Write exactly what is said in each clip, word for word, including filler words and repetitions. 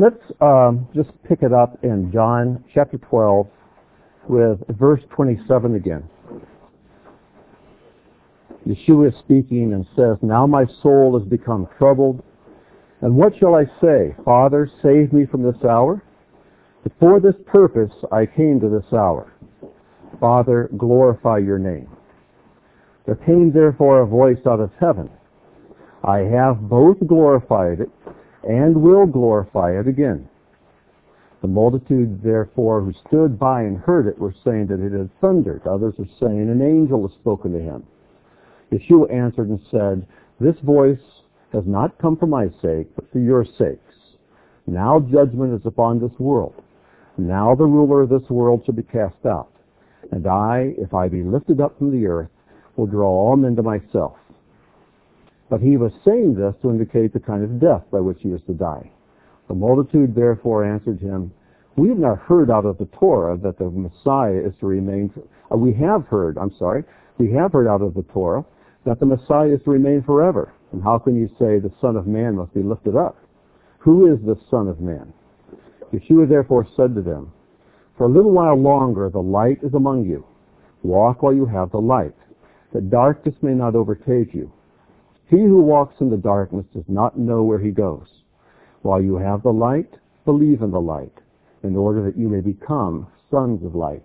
Let's um, just pick it up in John chapter twelve with verse twenty-seven again. Yeshua is speaking and says, "Now my soul has become troubled, and what shall I say? Father, save me from this hour? But for this purpose I came to this hour. Father, glorify your name." There came therefore a voice out of heaven, "I have both glorified it, and will glorify it again." The multitude therefore who stood by and heard it were saying that it had thundered. Others are saying an angel has spoken to him. Yeshua answered and said, "This voice has not come for my sake, but for your sakes. Now judgment is upon this world. Now the ruler of this world shall be cast out. And I, if I be lifted up from the earth, will draw all men to myself." But he was saying this to indicate the kind of death by which he was to die. The multitude therefore answered him, "We have not heard out of the Torah that the Messiah is to remain... Uh, we have heard, I'm sorry, we have heard out of the Torah that the Messiah is to remain forever. And how can you say the Son of Man must be lifted up? Who is the Son of Man?" Yeshua therefore said to them, "For a little while longer the light is among you. Walk while you have the light, that darkness may not overtake you. He who walks in the darkness does not know where he goes. While you have the light, believe in the light, in order that you may become sons of light."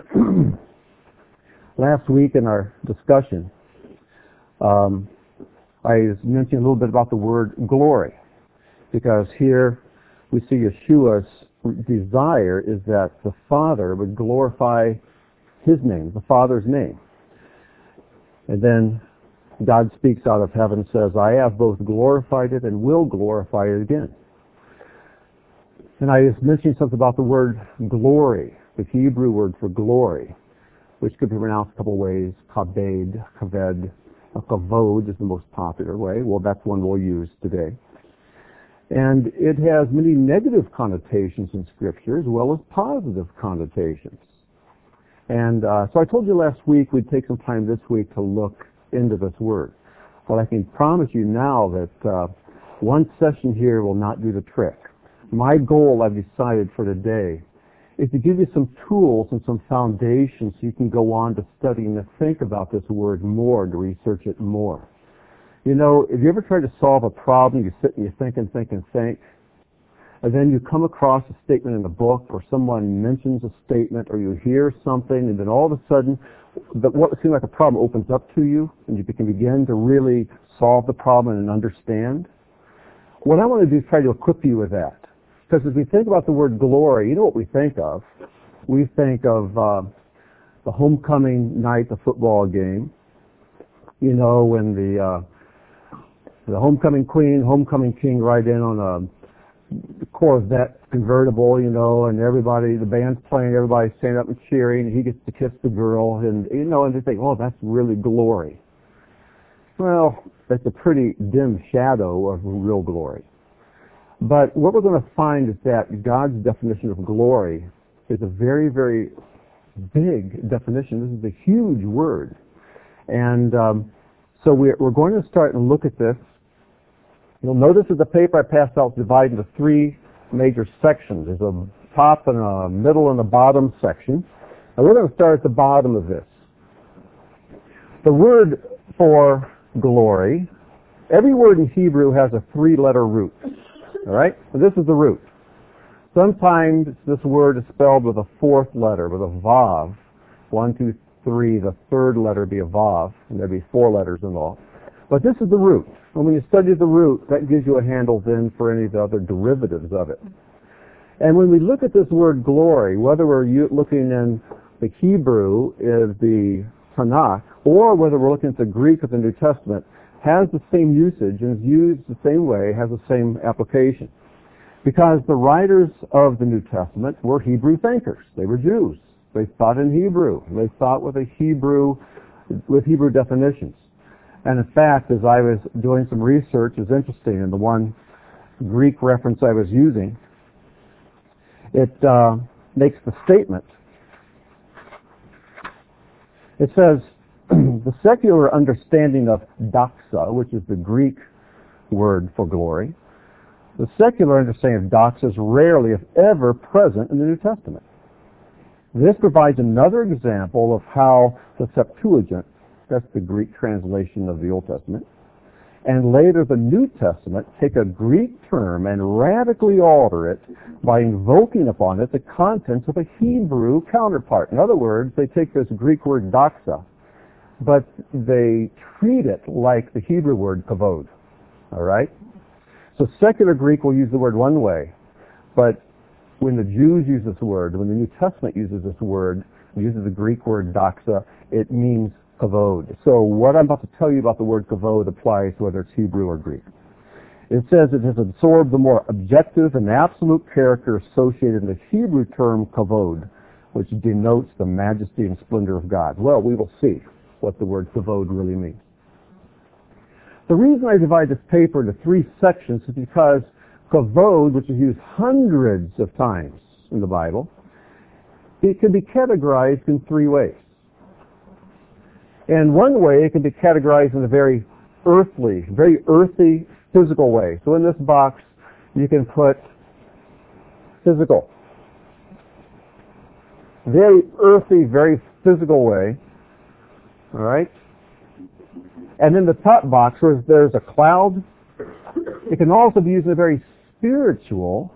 Last week in our discussion, um, I was mentioning a little bit about the word glory, because here we see Yeshua's desire is that the Father would glorify his name, the Father's name. And then God speaks out of heaven and says, "I have both glorified it and will glorify it again." And I was mentioning something about the word glory, the Hebrew word for glory, which could be pronounced a couple ways. Kabed, kaved, kavod is the most popular way. Well, that's one we'll use today. And it has many negative connotations in Scripture as well as positive connotations. And uh, so I told you last week we'd take some time this week to look into this word. Well, I can promise you now that uh, one session here will not do the trick. My goal, I've decided for today, is to give you some tools and some foundations so you can go on to study and to think about this word more, to research it more. You know, if you ever try to solve a problem, you sit and you think and think and think, and then you come across a statement in a book, or someone mentions a statement, or you hear something, and then all of a sudden, the, what seems like a problem opens up to you, and you can begin to really solve the problem and understand. What I want to do is try to equip you with that. Because as we think about the word glory, you know what we think of? We think of uh, the homecoming night, the football game. You know, when the uh, the homecoming queen, homecoming king ride in on a Corvette convertible, you know, and everybody, the band's playing, everybody's standing up and cheering, and he gets to kiss the girl, and, you know, and they think, oh, that's really glory. Well, that's a pretty dim shadow of real glory. But what we're going to find is that God's definition of glory is a very, very big definition. This is a huge word. And um, so we're, we're going to start and look at this. You'll notice that the paper I passed out is divided into three major sections. There's a top and a middle and a bottom section. And we're going to start at the bottom of this. The word for glory, every word in Hebrew has a three-letter root. All right? So this is the root. Sometimes this word is spelled with a fourth letter, with a vav. One, two, three. The third letter would be a vav, and there'd be four letters in all. But this is the root. And when you study the root, that gives you a handle then for any of the other derivatives of it. And when we look at this word glory, whether we're looking in the Hebrew, is the Tanakh, or whether we're looking at the Greek of the New Testament, has the same usage and is used the same way, has the same application. Because the writers of the New Testament were Hebrew thinkers. They were Jews. They thought in Hebrew. They thought with a Hebrew, with Hebrew definitions. And in fact, as I was doing some research, it's interesting, and the one Greek reference I was using, it uh, makes the statement. It says, the secular understanding of doxa, which is the Greek word for glory, The secular understanding of doxa is rarely, if ever, present in the New Testament. This provides another example of how the Septuagint, that's the Greek translation of the Old Testament, and later the New Testament take a Greek term and radically alter it by invoking upon it the contents of a Hebrew counterpart. In other words, they take this Greek word doxa, but they treat it like the Hebrew word kavod. All right? So secular Greek will use the word one way, but when the Jews use this word, when the New Testament uses this word, uses the Greek word doxa, it means kavod. So what I'm about to tell you about the word kavod applies whether it's Hebrew or Greek. It says it has absorbed the more objective and absolute character associated in the Hebrew term kavod, which denotes the majesty and splendor of God. Well, we will see what the word kavod really means. The reason I divide this paper into three sections is because kavod, which is used hundreds of times in the Bible, it can be categorized in three ways. And one way, it can be categorized in a very earthly, very earthy, physical way. So in this box, you can put physical. Very earthy, very physical way. All right? And in the top box, where there's a cloud, it can also be used in a very spiritual,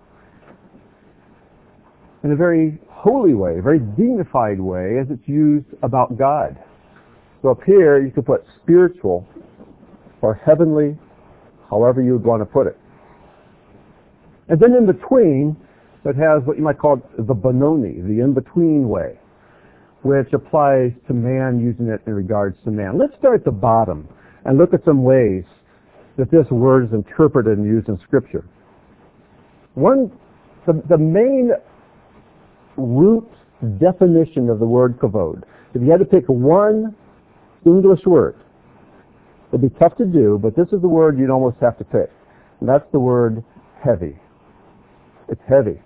in a very holy way, a very dignified way, as it's used about God. So up here, you could put spiritual or heavenly, however you would want to put it. And then in between, it has what you might call the Benoni, the in-between way, which applies to man, using it in regards to man. Let's start at the bottom and look at some ways that this word is interpreted and used in Scripture. One, the, the main root definition of the word kavod, if you had to pick one English word, it'd be tough to do, but this is the word you'd almost have to pick. And that's the word heavy. It's heavy.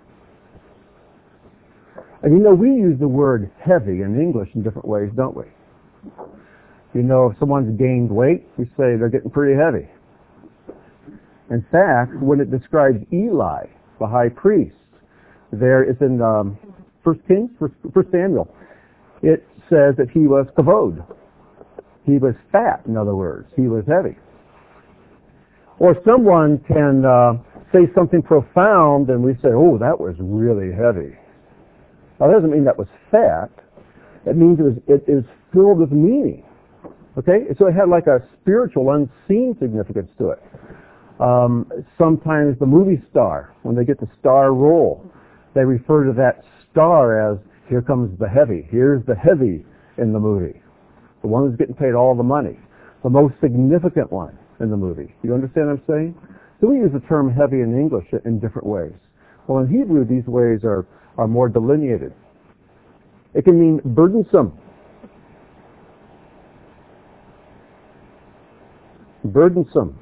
And you know, we use the word heavy in English in different ways, don't we? You know, if someone's gained weight, we say they're getting pretty heavy. In fact, when it describes Eli, the high priest, there it's in um, First Kings, First, First Samuel, it says that he was kavod. He was fat, in other words. He was heavy. Or someone can uh, say something profound and we say, oh, that was really heavy. Now, that doesn't mean that was fat. It means it, was, it is filled with meaning. Okay? So it had like a spiritual, unseen significance to it. Um, sometimes the movie star, when they get the star role, they refer to that star as, here comes the heavy. Here's the heavy in the movie. The one who's getting paid all the money. The most significant one in the movie. You understand what I'm saying? So we use the term heavy in English in different ways. Well, in Hebrew, these ways are, are more delineated. It can mean burdensome. Burdensome.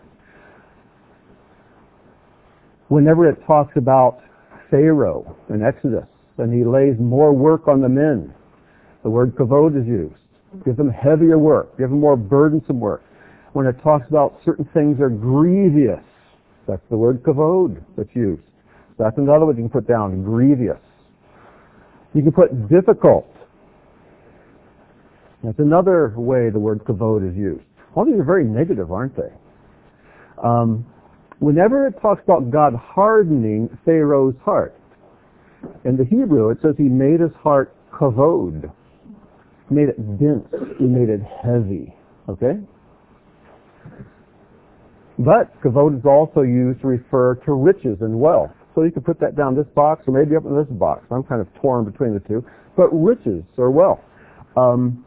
Whenever it talks about Pharaoh in Exodus, and he lays more work on the men, the word kavod is used. Give them heavier work. Give them more burdensome work. When it talks about certain things are grievous, that's the word kavod that's used. That's another one you can put down, grievous. You can put difficult. That's another way the word kavod is used. All these are very negative, aren't they? Um, whenever it talks about God hardening Pharaoh's heart, in the Hebrew it says he made his heart kavod. He made it dense. He made it heavy. Okay? But kavod is also used to refer to riches and wealth. So you can put that down this box or maybe up in this box. I'm kind of torn between the two. But riches or wealth. Um,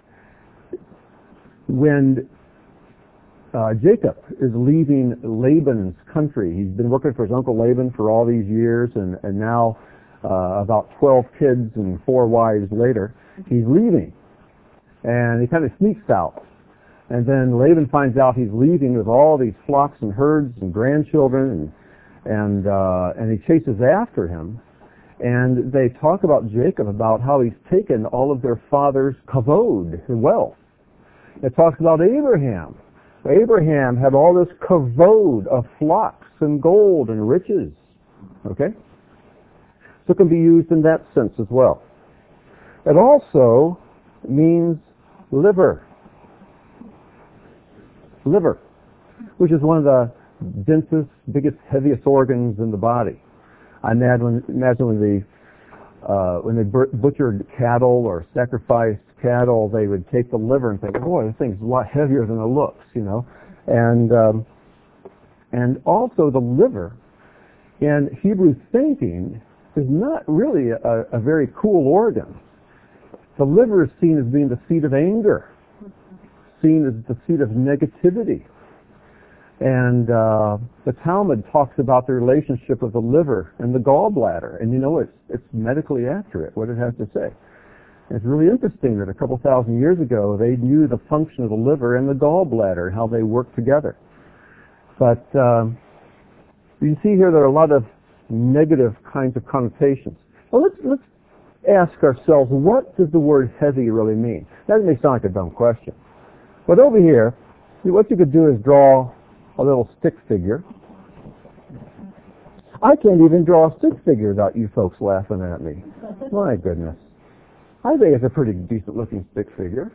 when uh, Jacob is leaving Laban's country, he's been working for his uncle Laban for all these years, and, and now uh, about twelve kids and four wives later, he's leaving. And he kind of sneaks out. And then Laban finds out he's leaving with all these flocks and herds and grandchildren, and and uh, and he chases after him. And they talk about Jacob, about how he's taken all of their father's kavod, wealth. It talks about Abraham, Abraham had all this kavod of flocks and gold and riches. Okay? So it can be used in that sense as well. It also means liver. Liver, which is one of the densest, biggest, heaviest organs in the body. I imagine, imagine when the Uh, when they butchered cattle or sacrificed cattle, they would take the liver and think, boy, this thing's a lot heavier than it looks, you know. And um, and also the liver, in Hebrew thinking, is not really a, a very cool organ. The liver is seen as being the seat of anger, seen as the seat of negativity. And uh, the Talmud talks about the relationship of the liver and the gallbladder. And you know, it's, it's medically accurate, what it has to say. And it's really interesting that a couple thousand years ago, they knew the function of the liver and the gallbladder and how they work together. But um, you see here there are a lot of negative kinds of connotations. Well, let's, let's ask ourselves, what does the word heavy really mean? That may sound like a dumb question. But over here, what you could do is draw a little stick figure. I can't even draw a stick figure without you folks laughing at me. My goodness. I think it's a pretty decent looking stick figure.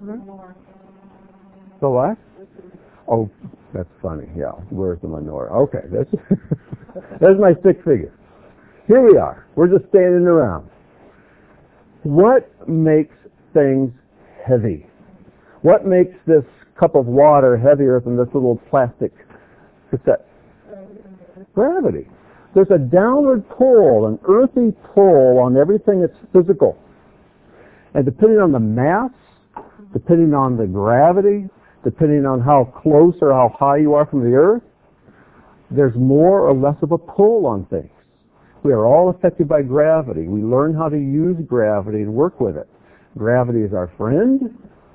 So what? Oh, that's funny. Yeah, where's the menorah? Okay, that's, that's my stick figure. Here we are. We're just standing around. What makes things heavy? What makes this cup of water heavier than this little plastic cassette? Gravity. There's a downward pull, an earthy pull on everything that's physical. And depending on the mass, depending on the gravity, depending on how close or how high you are from the earth, there's more or less of a pull on things. We are all affected by gravity. We learn how to use gravity and work with it. Gravity is our friend.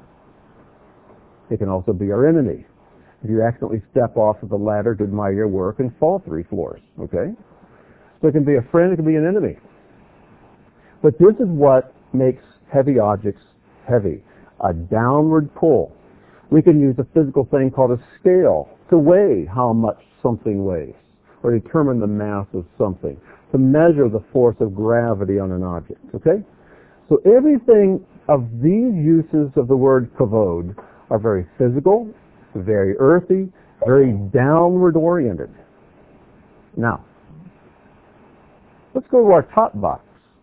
It can also be our enemy. If you accidentally step off of the ladder to admire your work and fall three floors, okay? So it can be a friend, it can be an enemy. But this is what makes heavy objects heavy, a downward pull. We can use a physical thing called a scale to weigh how much something weighs, or determine the mass of something, to measure the force of gravity on an object, okay? So everything of these uses of the word kavod are very physical, very earthy, very downward oriented. Now, let's go to our top box.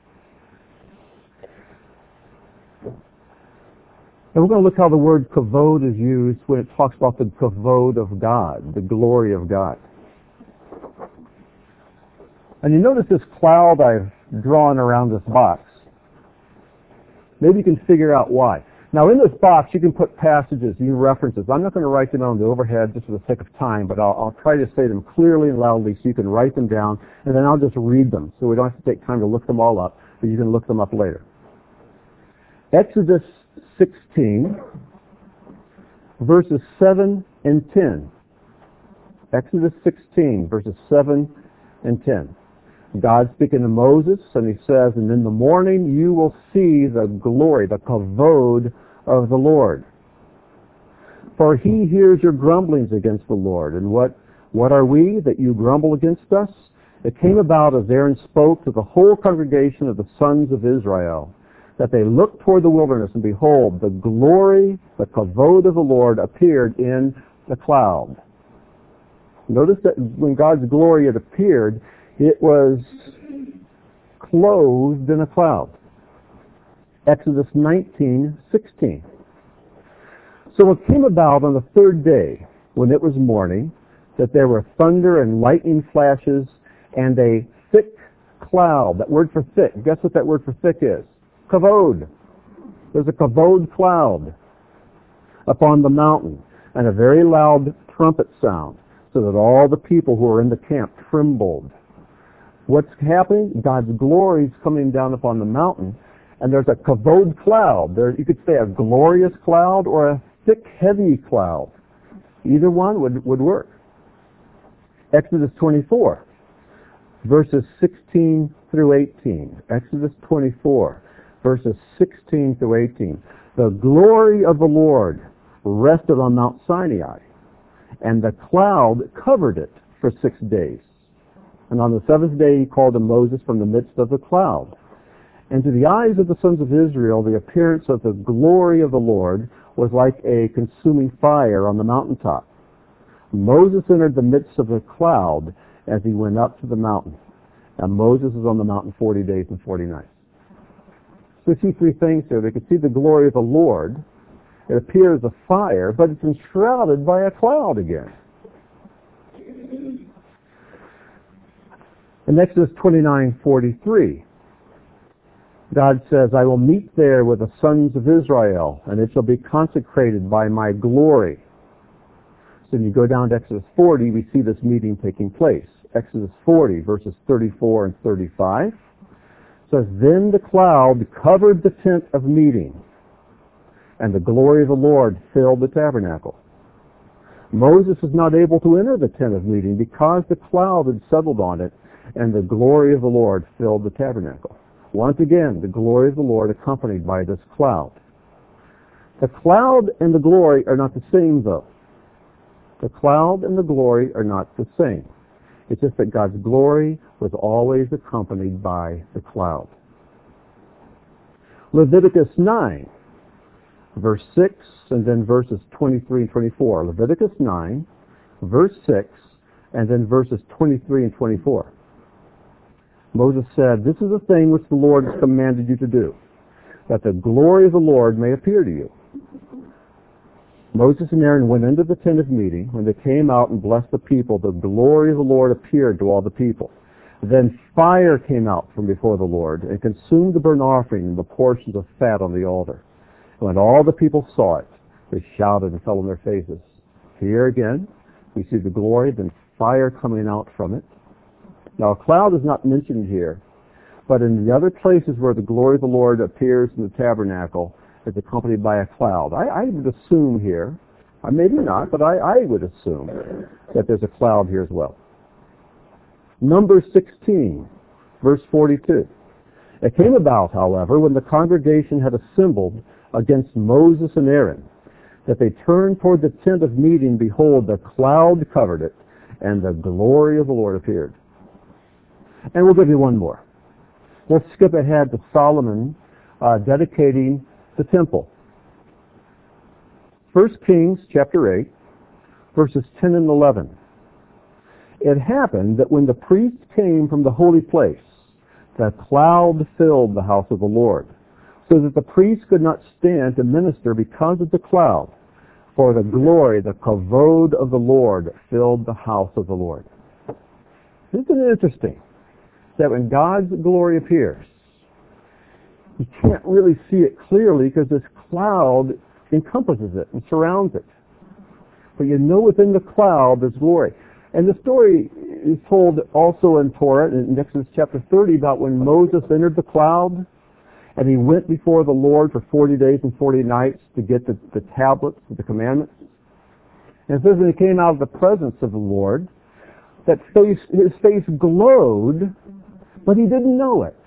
And we're going to look how the word kavod is used when it talks about the kavod of God, the glory of God. And you notice this cloud I've drawn around this box. Maybe you can figure out why. Now in this box you can put passages, you references. I'm not going to write them on the overhead just for the sake of time, but I'll, I'll try to say them clearly and loudly so you can write them down, and then I'll just read them so we don't have to take time to look them all up, but you can look them up later. Exodus sixteen, verses seven and ten. Exodus sixteen, verses seven and ten. God speaking to Moses, and he says, and in the morning you will see the glory, the kavod of the Lord. For he hears your grumblings against the Lord. And what, what are we that you grumble against us? It came about as Aaron spoke to the whole congregation of the sons of Israel, that they looked toward the wilderness, and behold, the glory, the kavod of the Lord appeared in the cloud. Notice that when God's glory had appeared, it was clothed in a cloud. Exodus nineteen sixteen. So it came about on the third day, when it was morning, that there were thunder and lightning flashes and a thick cloud. That word for thick, guess what that word for thick is? Kavod. There's a kavod cloud upon the mountain, and a very loud trumpet sound, so that all the people who were in the camp trembled. What's happening? God's glory is coming down upon the mountain, and there's a kavod cloud. There, you could say a glorious cloud or a thick, heavy cloud. Either one would, would work. Exodus twenty-four, verses sixteen through eighteen. Exodus twenty-four, verses sixteen through eighteen. The glory of the Lord rested on Mount Sinai, and the cloud covered it for six days. And on the seventh day he called to Moses from the midst of the cloud. And to the eyes of the sons of Israel, the appearance of the glory of the Lord was like a consuming fire on the mountaintop. Moses entered the midst of the cloud as he went up to the mountain. And Moses was on the mountain forty days and forty nights. So we see three things here. They could see the glory of the Lord. It appears a fire, but it's enshrouded by a cloud again. In Exodus twenty-nine forty-three, God says, I will meet there with the sons of Israel, and it shall be consecrated by my glory. So when you go down to Exodus forty, we see this meeting taking place. Exodus forty, verses thirty-four and thirty-five, says, Then the cloud covered the tent of meeting, and the glory of the Lord filled the tabernacle. Moses was not able to enter the tent of meeting because the cloud had settled on it, and the glory of the Lord filled the tabernacle. Once again, the glory of the Lord accompanied by this cloud. The cloud and the glory are not the same, though. The cloud and the glory are not the same. It's just that God's glory was always accompanied by the cloud. Leviticus nine, verse six, and then verses twenty-three and twenty-four. Leviticus nine, verse six, and then verses twenty-three and twenty-four. Moses said, This is the thing which the Lord has commanded you to do, that the glory of the Lord may appear to you. Moses and Aaron went into the tent of meeting. When they came out and blessed the people, the glory of the Lord appeared to all the people. Then fire came out from before the Lord and consumed the burnt offering and the portions of fat on the altar. And when all the people saw it, they shouted and fell on their faces. Here again, we see the glory, then fire coming out from it. Now, a cloud is not mentioned here, but in the other places where the glory of the Lord appears in the tabernacle, it's accompanied by a cloud. I, I would assume here, uh, maybe not, but I, I would assume that there's a cloud here as well. Numbers sixteen, verse forty-two. It came about, however, when the congregation had assembled against Moses and Aaron, that they turned toward the tent of meeting. Behold, the cloud covered it, and the glory of the Lord appeared. And we'll give you one more. We'll skip ahead to Solomon uh, dedicating the temple. First Kings chapter eight, verses ten and eleven. It happened that when the priests came from the holy place, the cloud filled the house of the Lord, so that the priests could not stand to minister because of the cloud. For the glory, the kavod of the Lord, filled the house of the Lord. Isn't it interesting that when God's glory appears, you can't really see it clearly because this cloud encompasses it and surrounds it. But you know within the cloud there's glory. And the story is told also in Torah, in Exodus chapter thirty, about when Moses entered the cloud and he went before the Lord for forty days and forty nights to get the, the tablets of the commandments. And it says when he came out of the presence of the Lord, that face, his face glowed, but he didn't know it.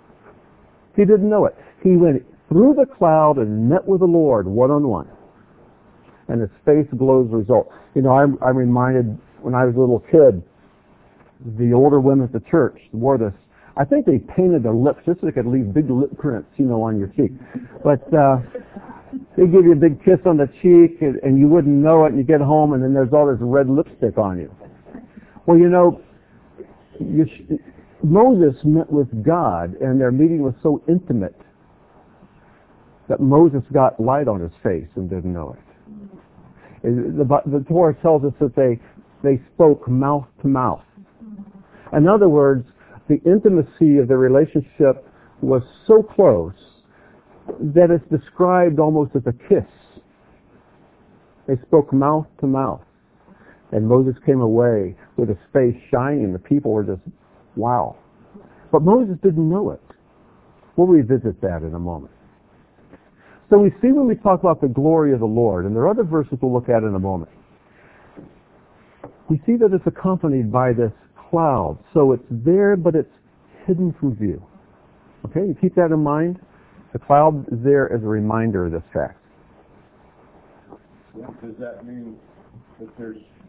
He didn't know it. He went through the cloud and met with the Lord one-on-one. And his face glows as a result. You know, I'm, I'm reminded when I was a little kid, the older women at the church wore this. I think they painted their lips just so they could leave big lip prints, you know, on your cheek. But uh, they give you a big kiss on the cheek, and, and you wouldn't know it, and you get home, and then there's all this red lipstick on you. Well, you know, you sh- Moses met with God, and their meeting was so intimate that Moses got light on his face and didn't know it. The, the Torah tells us that they, they spoke mouth to mouth. In other words, the intimacy of the relationship was so close that it's described almost as a kiss. They spoke mouth to mouth. And Moses came away with his face shining, and the people were just, wow. But Moses didn't know it. We'll revisit that in a moment. So we see when we talk about the glory of the Lord, and there are other verses we'll look at in a moment, we see that it's accompanied by this cloud. So it's there, but it's hidden from view. Okay, you keep that in mind. The cloud is there as a reminder of this fact. Does that mean that there's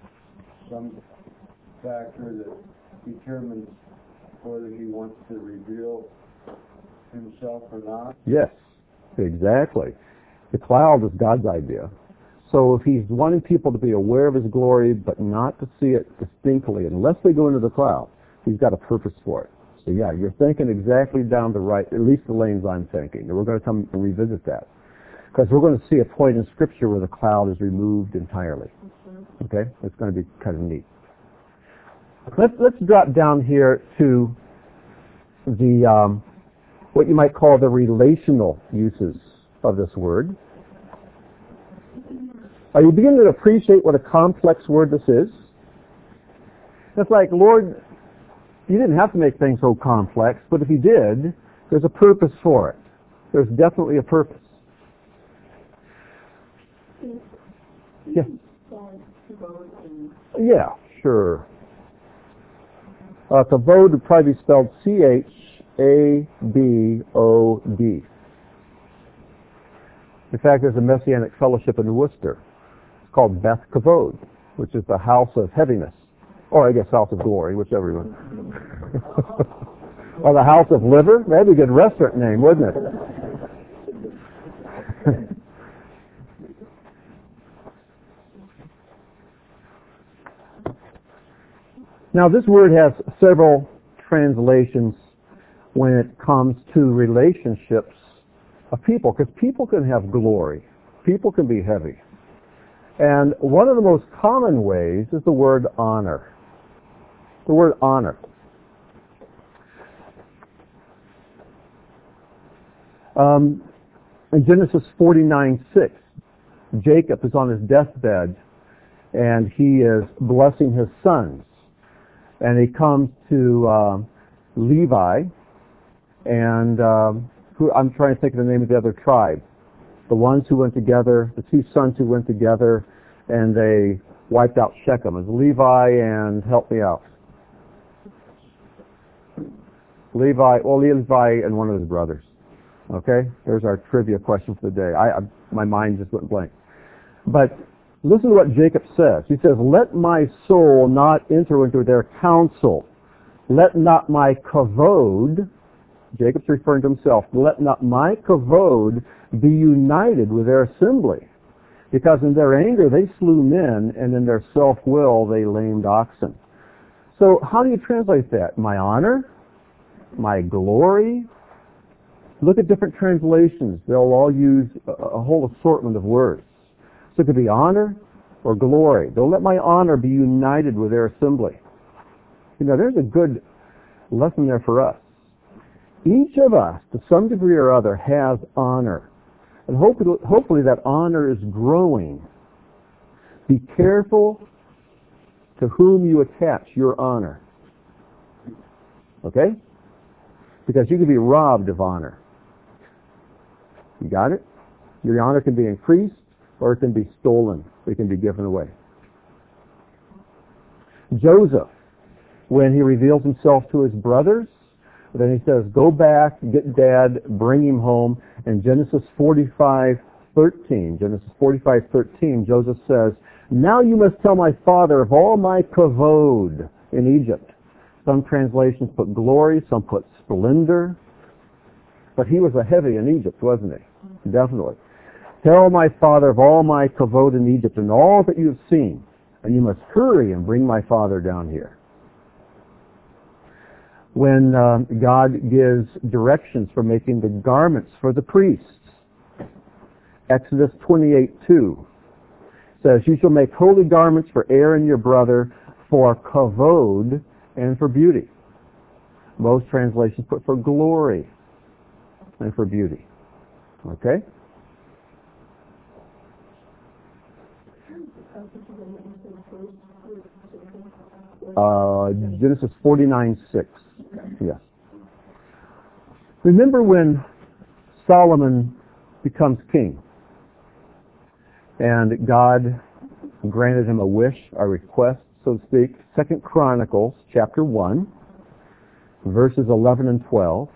some factor that determines whether he wants to reveal himself or not? Yes, exactly. The cloud is God's idea. So if he's wanting people to be aware of his glory but not to see it distinctly, unless they go into the cloud, he's got a purpose for it. So yeah, you're thinking exactly down the right, at least the lanes I'm thinking. And we're going to come and revisit that. Because we're going to see a point in Scripture where the cloud is removed entirely. Okay? It's going to be kind of neat. Let's, let's drop down here to the um, what you might call the relational uses of this word. Are you beginning to appreciate what a complex word this is? It's like, Lord, you didn't have to make things so complex, but if you did, there's a purpose for it. There's definitely a purpose. Yeah. Yeah, sure. Uh, kavod would probably be spelled C H A B O D. In fact, there's a Messianic fellowship in Worcester. It's called Beth Kavod, which is the house of heaviness. Or I guess house of glory, whichever one. Or the house of liver. That'd be a good restaurant name, wouldn't it? Now, this word has several translations when it comes to relationships of people, because people can have glory. People can be heavy. And one of the most common ways is the word honor. The word honor. Um, in Genesis forty-nine six, Jacob is on his deathbed, and he is blessing his sons. And he comes to um, Levi, and um, who, I'm trying to think of the name of the other tribe. The ones who went together, the two sons who went together, and they wiped out Shechem. It was Levi and, help me out. Levi, well, Levi and one of his brothers. Okay? There's our trivia question for the day. I, I my mind just went blank. But listen to what Jacob says. He says, let my soul not enter into their counsel. Let not my kavod, Jacob's referring to himself, let not my kavod be united with their assembly. Because in their anger they slew men, and in their self-will they lamed oxen. So how do you translate that? My honor? My glory? Look at different translations. They'll all use a, a whole assortment of words. So it could be honor or glory. Don't let my honor be united with their assembly. You know, there's a good lesson there for us. Each of us, to some degree or other, has honor. And hopefully, hopefully that honor is growing. Be careful to whom you attach your honor. Okay? Because you can be robbed of honor. You got it? Your honor can be increased, or it can be stolen. It can be given away. Joseph, when he reveals himself to his brothers, then he says, go back, get dad, bring him home. And Genesis forty-five thirteen, Genesis forty-five thirteen, Joseph says, now you must tell my father of all my kavod in Egypt. Some translations put glory, some put splendor. But he was a heavy in Egypt, wasn't he? Definitely. Tell my father of all my kavod in Egypt and all that you have seen, and you must hurry and bring my father down here. When uh, God gives directions for making the garments for the priests, Exodus twenty-eight two says, you shall make holy garments for Aaron your brother for kavod and for beauty. Most translations put for glory and for beauty. Okay? Uh, Genesis forty-nine six. Yes. Remember when Solomon becomes king and God granted him a wish, a request, so to speak. Second Chronicles chapter one, verses eleven and twelve.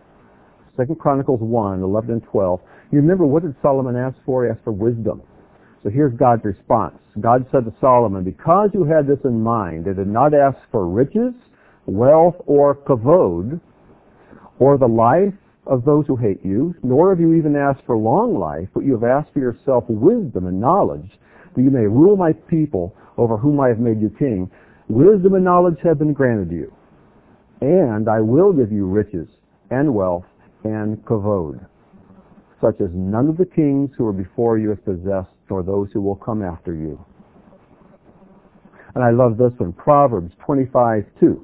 Second Chronicles one, eleven and twelve. You remember, what did Solomon ask for? He asked for wisdom. So here's God's response. God said to Solomon, because you had this in mind, and did not ask for riches, wealth, or kavod, or the life of those who hate you, nor have you even asked for long life, but you have asked for yourself wisdom and knowledge, that you may rule my people over whom I have made you king. Wisdom and knowledge have been granted you, and I will give you riches and wealth and kavod, such as none of the kings who are before you have possessed, nor those who will come after you. And I love this one, Proverbs twenty-five two.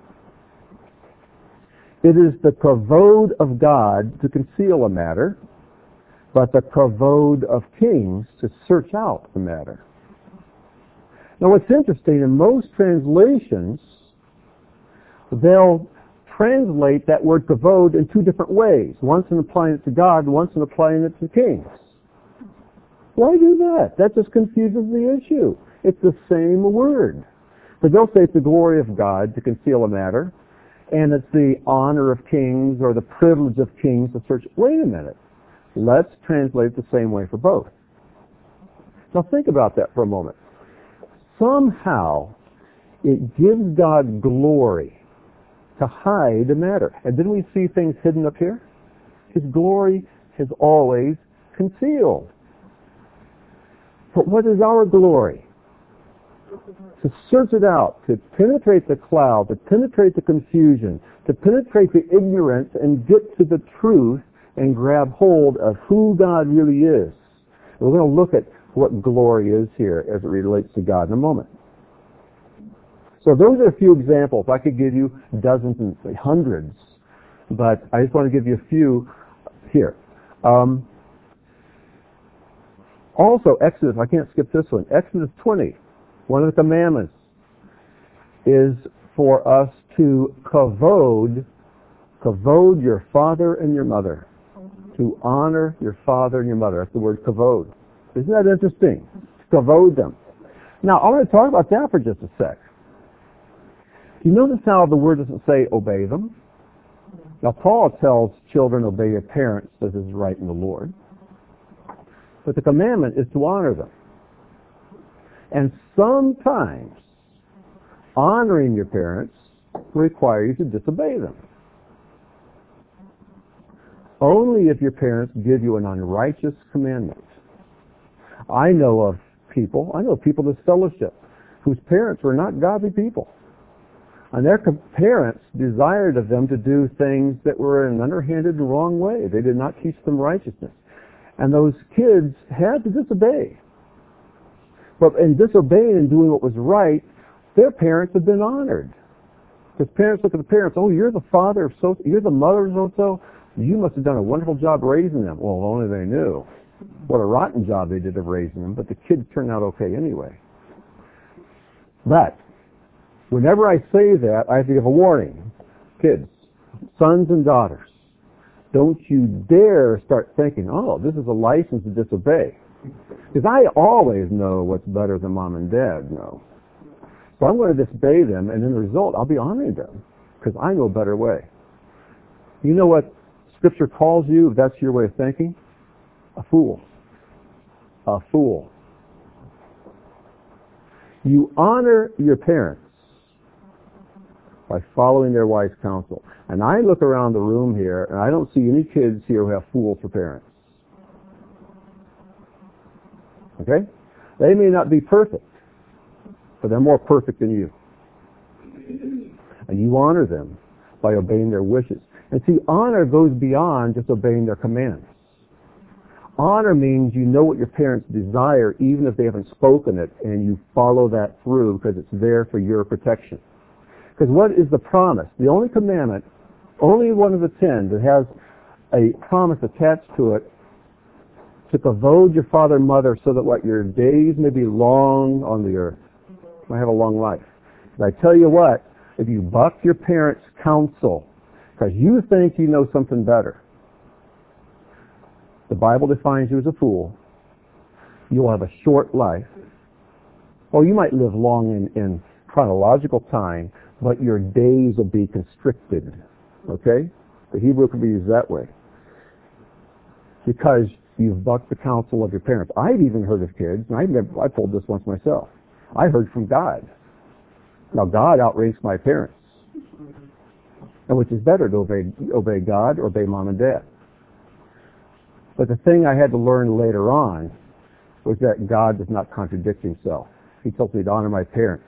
It is the kavod of God to conceal a matter, but the kavod of kings to search out the matter. Now what's interesting, in most translations, they'll translate that word kavod in two different ways. Once in applying it to God, and once in applying it to kings. Why do that? That just confuses the issue. It's the same word. But they'll say it's the glory of God to conceal a matter, and it's the honor of kings or the privilege of kings to search. Wait a minute. Let's translate it the same way for both. Now think about that for a moment. Somehow it gives God glory to hide a matter. And didn't we see things hidden up here? His glory is always concealed. But what is our glory? To search it out, to penetrate the cloud, to penetrate the confusion, to penetrate the ignorance and get to the truth and grab hold of who God really is. We're going to look at what glory is here as it relates to God in a moment. So those are a few examples. I could give you dozens and say hundreds, but I just want to give you a few here. Um, also, Exodus, I can't skip this one. Exodus twenty, one of the commandments is for us to kavod, kavod your father and your mother. To honor your father and your mother. That's the word kavod. Isn't that interesting? Kavod them. Now, I want to talk about that for just a sec. You notice how the word doesn't say obey them? Now, Paul tells children obey your parents as is right in the Lord. But the commandment is to honor them. And sometimes honoring your parents requires you to disobey them. Only if your parents give you an unrighteous commandment. I know of people, I know people in this fellowship whose parents were not godly people. And their parents desired of them to do things that were in an underhanded and wrong way. They did not teach them righteousness. And those kids had to disobey. But in disobeying and doing what was right, their parents had been honored. Because parents look at the parents, oh, you're the father of so, you're the mother of so-so, you must have done a wonderful job raising them. Well, if only they knew what a rotten job they did of raising them, but the kids turned out okay anyway. But whenever I say that, I have to give a warning. Kids, sons and daughters, don't you dare start thinking, oh, this is a license to disobey. Because I always know what's better than mom and dad know. So I'm going to disobey them, and in the result, I'll be honoring them, because I know a better way. You know what Scripture calls you, if that's your way of thinking? A fool. A fool. You honor your parents by following their wise counsel. And I look around the room here, and I don't see any kids here who have fools for parents. Okay? They may not be perfect, but they're more perfect than you. And you honor them by obeying their wishes. And see, honor goes beyond just obeying their commands. Honor means you know what your parents desire, even if they haven't spoken it, and you follow that through because it's there for your protection. Because what is the promise? The only commandment, only one of the ten that has a promise attached to it, to kavod your father and mother so that what your days may be long on the earth. You might have a long life. But I tell you what, if you buck your parents' counsel because you think you know something better, the Bible defines you as a fool. You'll have a short life. Or you might live long in, in chronological time, but your days will be constricted. Okay? The Hebrew could be used that way. Because you've bucked the counsel of your parents. I've even heard of kids, and I've never, I told this once myself. I heard from God. Now, God outranks my parents. And which is better, to obey, obey God or obey mom and dad? But the thing I had to learn later on was that God does not contradict himself. He tells me to honor my parents.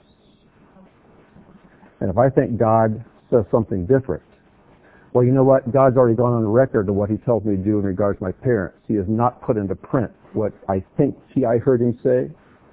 And if I think God says something different, well, you know what? God's already gone on the record of what he tells me to do in regards to my parents. He has not put into print what I think he, I heard him say.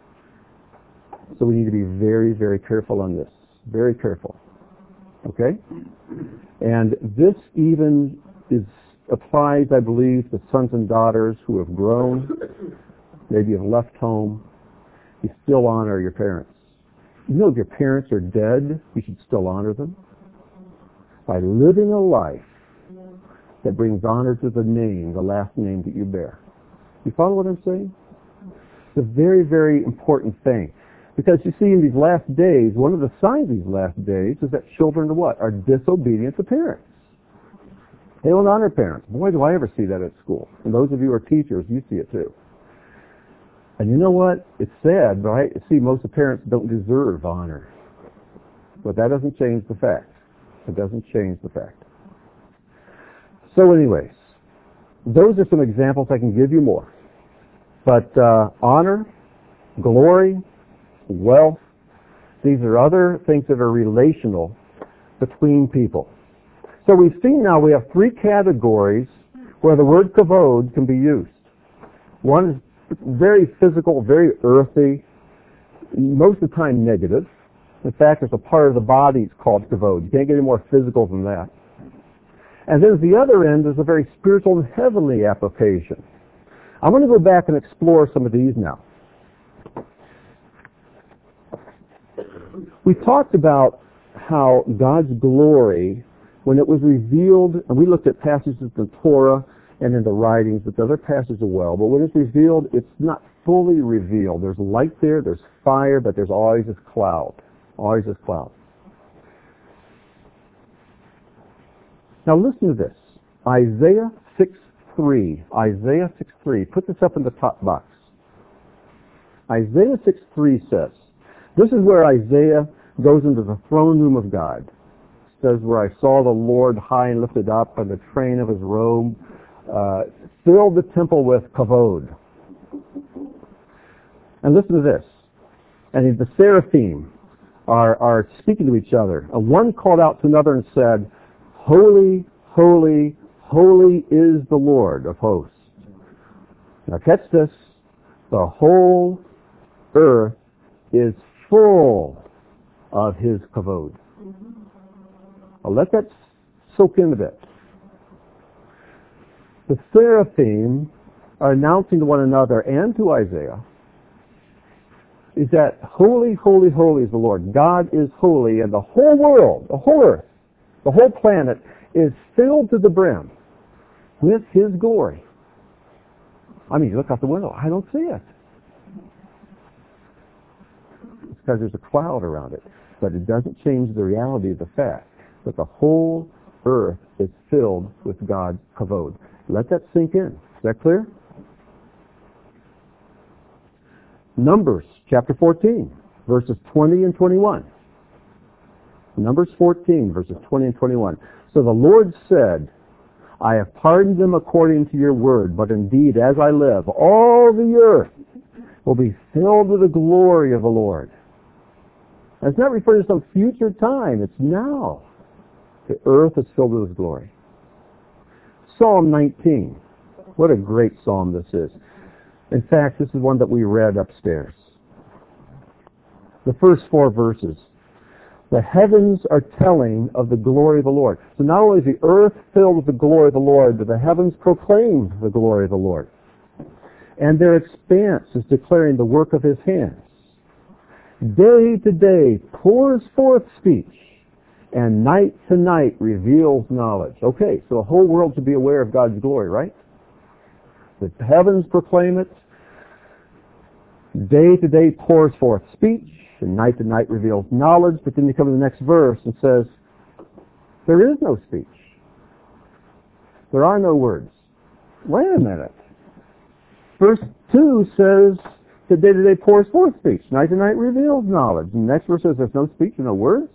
So we need to be very, very careful on this. Very careful. Okay? And this even is applies, I believe, to sons and daughters who have grown, maybe have left home. You still honor your parents. You know, if your parents are dead, you should still honor them by living a life that brings honor to the name, the last name that you bear. You follow what I'm saying? It's a very, very important thing. Because you see, in these last days, one of the signs of these last days is that children are what? Are disobedient to parents. They don't honor parents. Boy, do I ever see that at school. And those of you who are teachers, you see it too. And you know what? It's sad, but I see most of the parents don't deserve honor. But that doesn't change the fact. It doesn't change the fact. So anyways, those are some examples. I can give you more. But uh, honor, glory, wealth, these are other things that are relational between people. So we've seen now we have three categories where the word kavod can be used. One is very physical, very earthy, most of the time negative. In fact, there's a part of the body called kavod. You can't get any more physical than that. And then at the other end is a very spiritual and heavenly application. I'm going to go back and explore some of these now. We talked about how God's glory, when it was revealed, and we looked at passages in the Torah and in the writings, but the other passages as well, but when it's revealed, it's not fully revealed. There's light there, there's fire, but there's always this cloud. Always this cloud. Now listen to this. Isaiah six three. Isaiah six three. Put this up in the top box. Isaiah six three says, this is where Isaiah goes into the throne room of God. It says, where I saw the Lord high and lifted up, and the train of his robe uh, filled the temple with kavod. And listen to this. And the seraphim are, are speaking to each other. And one called out to another and said, holy, holy, holy is the Lord of hosts. Now catch this. The whole earth is full of his kavod. Now let that soak in a bit. The seraphim are announcing to one another and to Isaiah is that holy, holy, holy is the Lord. God is holy, and the whole world, the whole earth, the whole planet is filled to the brim with his glory. I mean, you look out the window, I don't see it. It's because there's a cloud around it. But it doesn't change the reality of the fact that the whole earth is filled with God's kavod. Let that sink in. Is that clear? Numbers chapter fourteen, verses twenty and twenty-one. Numbers fourteen, verses twenty and twenty-one. So the Lord said, I have pardoned them according to your word, but indeed, as I live, all the earth will be filled with the glory of the Lord. And it's not referring to some future time. It's now. The earth is filled with his glory. Psalm nineteen. What a great psalm this is. In fact, this is one that we read upstairs. The first four verses. The heavens are telling of the glory of the Lord. So not only is the earth filled with the glory of the Lord, but the heavens proclaim the glory of the Lord. And their expanse is declaring the work of his hands. Day to day pours forth speech, and night to night reveals knowledge. Okay, so the whole world should be aware of God's glory, right? The heavens proclaim it. Day to day pours forth speech, and night to night reveals knowledge. But then you come to the next verse and says, there is no speech. There are no words. Wait a minute. Verse two says, the day to day pours forth speech. Night to night reveals knowledge. And the next verse says, there's no speech and no words.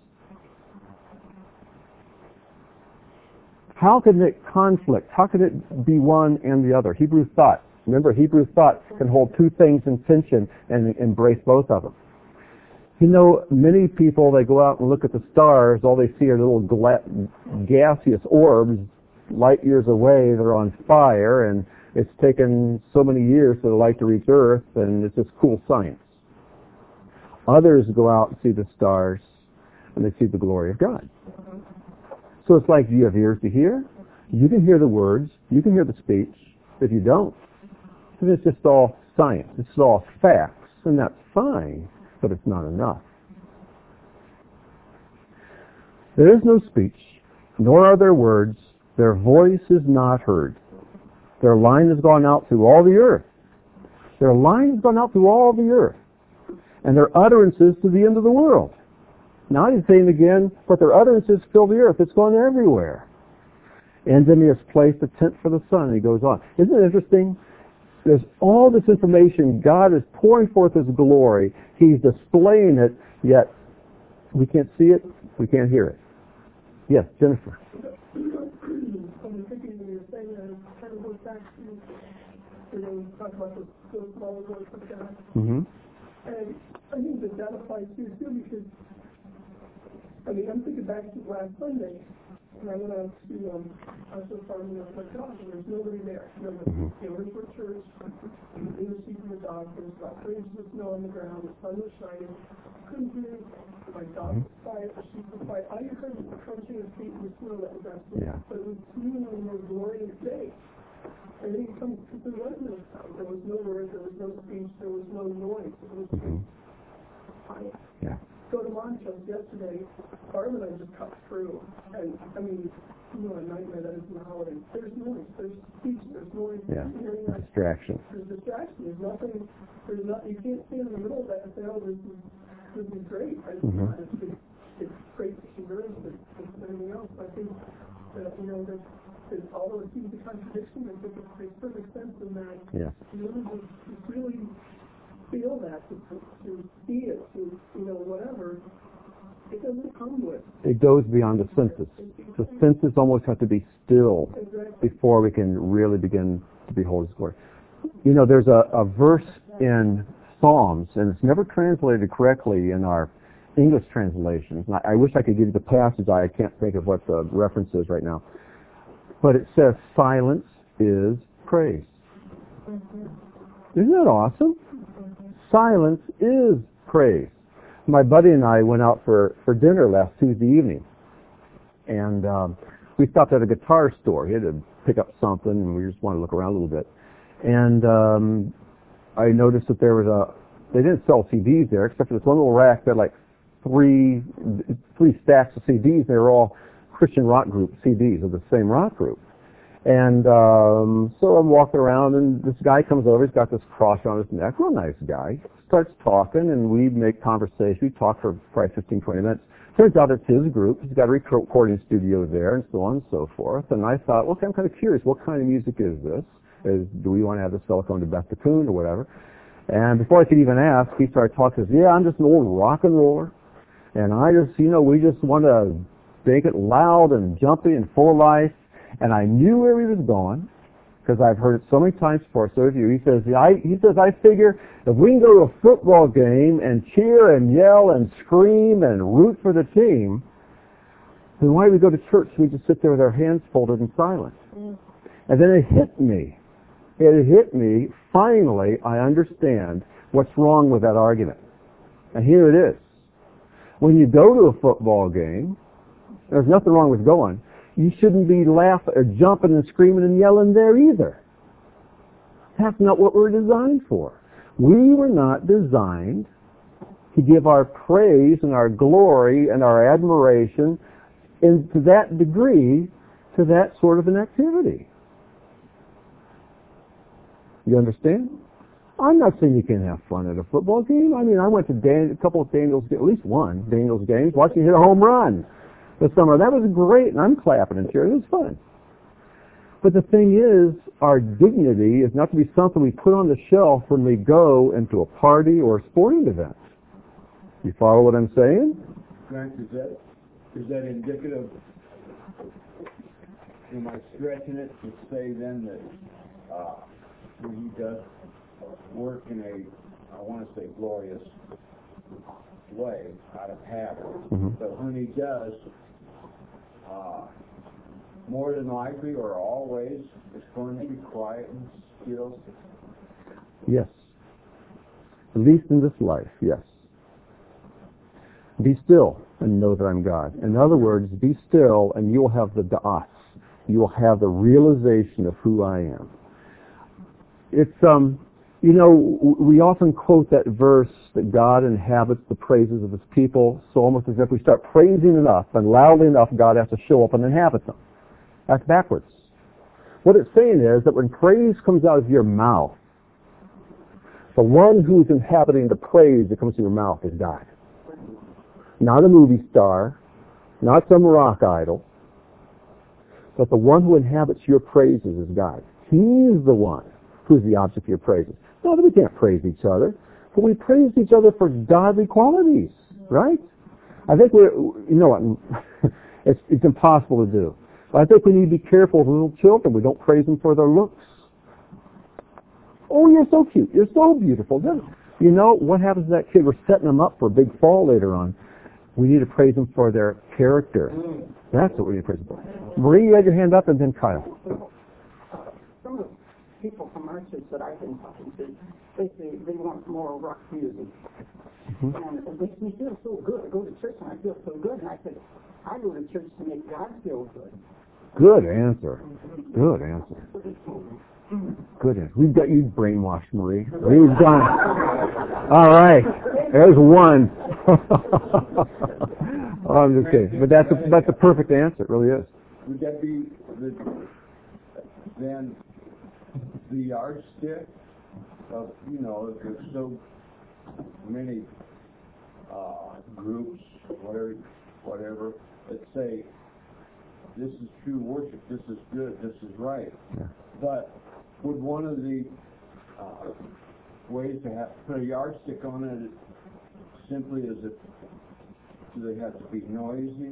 How can it conflict? How can it be one and the other? Hebrew thought. Remember, Hebrew thought can hold two things in tension and embrace both of them. You know, many people, they go out and look at the stars, all they see are little gla- gaseous orbs light years away. They're on fire, and it's taken so many years for the light to reach Earth, and it's just cool science. Others go out and see the stars, and they see the glory of God. So it's like, do you have ears to hear? You can hear the words, you can hear the speech. If you don't, then it's just all science. It's all facts, and that's fine, but it's not enough. There is no speech, nor are there words. Their voice is not heard. Their line has gone out through all the earth. Their line has gone out through all the earth. And their utterances to the end of the world. Now he's saying again, but their utterances fill the earth. It's gone everywhere. And then he has placed a tent for the sun, and he goes on. Isn't it interesting? There's all this information. God is pouring forth His glory. He's displaying it, yet we can't see it, we can't hear it. Yes, Jennifer. I'm thinking when you're saying that, it kind of goes back to, you know, talk about the those small words of God. Mm-hmm. And I think that that applies here too, because, I mean, I'm thinking back to last Sunday, and I went out to, um, I was so far in my dog, and there's nobody there. You know, Mm-hmm. you know, we're for church, in the seat of the dog, there was about three inches of snow on the ground, the sun was shining, couldn't hear my dog was quiet, the sheep was quiet. All you heard was the crunching of feet in the snow. That was absolutely, Yeah. but it was really a more glorious day. And then you come to the rest of the sound. There was no words, there was no speech, there was no noise. It was just Mm-hmm. quiet. Yeah. Go to Montrose yesterday, Barb and I just cut through. And, I mean, you know, a nightmare that is in the holiday. There's noise, there's speech, there's noise, Yeah. hearing that. Distraction. There's distraction. There's nothing, there's not, you can't stand in the middle of that and say, oh, this is, this is great. I just, Mm-hmm. it's, it's, it's great to see birds, but it's everything else. I think that, you know, that, that although it seems a contradiction, I think it makes perfect sense in that Yeah. you really, to, to really feel that, to, to, to see it, to, you know, whatever, it doesn't come with. It goes beyond the senses. The senses almost have to be still Exactly. before we can really begin to behold His glory. You know, there's a, a verse in Psalms, and it's never translated correctly in our English translations. And I, I wish I could give you the passage. I can't think of what the reference is right now. But it says, silence is praise. Mm-hmm. Isn't that awesome? Mm-hmm. Silence is praise. My buddy and I went out for, for dinner last Tuesday evening. And um, we stopped at a guitar store. He had to pick up something, and we just wanted to look around a little bit. And um, I noticed that there was a, they didn't sell C Ds there, except for this one little rack that had like three, three stacks of C Ds. They were all Christian rock group C Ds of the same rock group. And um, so I'm walking around, and this guy comes over. He's got this cross on his neck. Real nice guy. Starts talking, and we make conversation. We talk for probably fifteen, twenty minutes. Turns out it's his group. He's got a recording studio there, and so on and so forth. And I thought, well, okay, I'm kind of curious. What kind of music is this? Is, do we want to have this fellow come to Beth Coon or whatever? And before I could even ask, he started talking. He says, yeah, I'm just an old rock and roller. And I just, you know, we just want to make it loud and jumpy and full of life. And I knew where he was going, because I've heard it so many times before. So have you. He says, I, he says, I figure if we can go to a football game and cheer and yell and scream and root for the team, then why do we go to church? We just sit there with our hands folded in silence. Mm. And then it hit me. It hit me. Finally, I understand what's wrong with that argument. And here it is. When you go to a football game, there's nothing wrong with going. You shouldn't be laughing or jumping and screaming and yelling there either. That's not what we're designed for. We were not designed to give our praise and our glory and our admiration in, to that degree to that sort of an activity. You understand? I'm not saying you can't have fun at a football game. I mean, I went to Dan, a couple of Daniel's, at least one Daniel's games, watching him hit a home run this summer. That was great, and I'm clapping and cheering. It was fun. But the thing is, our dignity is not to be something we put on the shelf when we go into a party or a sporting event. You follow what I'm saying? Grant, is that, is that indicative? Am I stretching it to say then that uh, when he does work in a, I want to say glorious way, out of habit, Mm-hmm. but when he does, uh, more than likely or always, it's going to be quiet and still? Yes. At least in this life, yes. Be still and know that I'm God. In other words, be still and you'll have the da'as. You'll have the realization of who I am. It's, um, you know, we often quote that verse that God inhabits the praises of his people, so almost as if we start praising enough and loudly enough, God has to show up and inhabit them. That's backwards. What it's saying is that when praise comes out of your mouth, the one who's inhabiting the praise that comes from your mouth is God. Not a movie star, not some rock idol, but the one who inhabits your praises is God. He's the one who's the object of your praises. Not that we can't praise each other, but we praise each other for godly qualities, right? I think we're, you know what, it's, it's impossible to do. But I think we need to be careful with little children. We don't praise them for their looks. Oh, you're so cute. You're so beautiful. You know, what happens to that kid? We're setting them up for a big fall later on. We need to praise them for their character. That's what we need to praise them for. Marie, you had your hand up, and then Kyle. Some of the people from our church that I've been talking to, they say they want more rock music. Mm-hmm. And it makes me feel so good. I go to church and I feel so good. And I said, I go to church to make God feel good. Good answer. Good answer. Good answer. We've got you brainwashed, Marie. We've done it. All right. There's one. Oh, I'm just kidding. But that's a, that's a perfect answer. It really is. Would that be the, then the yardstick of, you know, there's so many uh, groups, whatever, whatever, that say, this is true worship, this is good, this is right. Yeah. But would one of the uh, ways to have put a yardstick on it simply as if, do they have to be noisy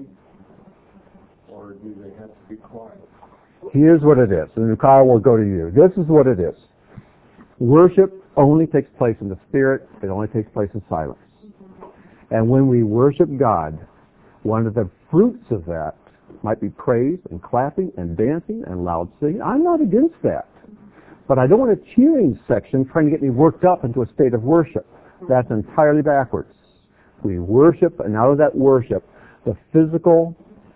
or do they have to be quiet? Here's what it is, and Kyle will go to you. This is what it is. Worship only takes place in the Spirit. It only takes place in silence. And when we worship God, one of the fruits of that might be praise and clapping and dancing and loud singing. I'm not against that. But I don't want a cheering section trying to get me worked up into a state of worship. That's entirely backwards. We worship, and out of that worship, the physical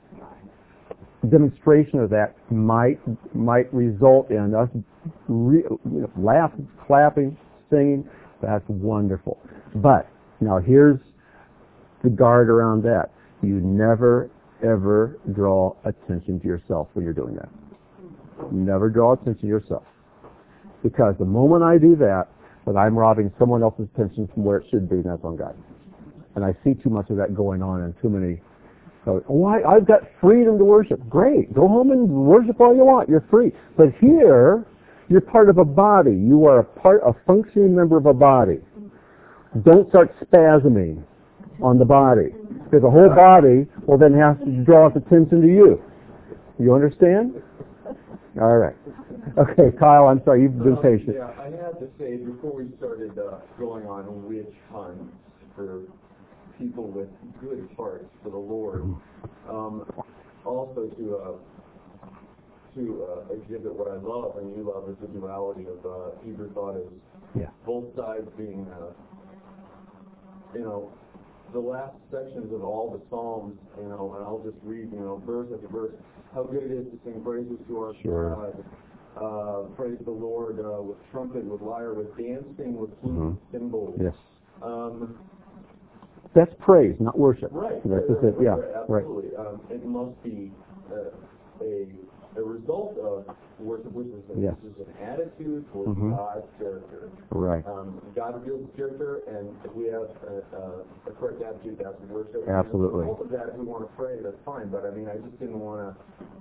demonstration of that might might result in us re, you know, laughing, clapping, singing. That's wonderful. But now here's the guard around that. You never, ever draw attention to yourself when you're doing that. Never draw attention to yourself. Because the moment I do that, that I'm robbing someone else's attention from where it should be, and that's on God. And I see too much of that going on in too many. So, oh, I, I've got freedom to worship. Great. Go home and worship all you want. You're free. But here, you're part of a body. You are a part, a functioning member of a body. Don't start spasming on the body. Because the whole body will then have to draw its attention to you. You understand? All right. Okay, Kyle, I'm sorry. You've been um, patient. Yeah, I had to say, before we started uh, going on witch hunts for people with good hearts for the Lord, um, also to uh, to uh, exhibit what I love and you love is the duality of uh, Hebrew thought is Yeah. both sides being, uh, you know, the last sections of all the Psalms, you know, and I'll just read, you know, verse after verse, how good it is to sing praises to our Sure. God. Uh, praise the Lord uh, with trumpet, with lyre, with dancing, with flute, Mhm. cymbals. Yes. Um, That's praise, not worship. Right. That's right, just it. right, Yeah. right, Right. absolutely. Um, it must be uh, a a result of worship, which is, a, Yes. which is an attitude towards Mhm. God's character. Right. Um, God reveals His character, and if we have a, a, a correct attitude, that's worship. Absolutely. And all of that, if we want to pray, that's fine. But I mean, I just didn't want to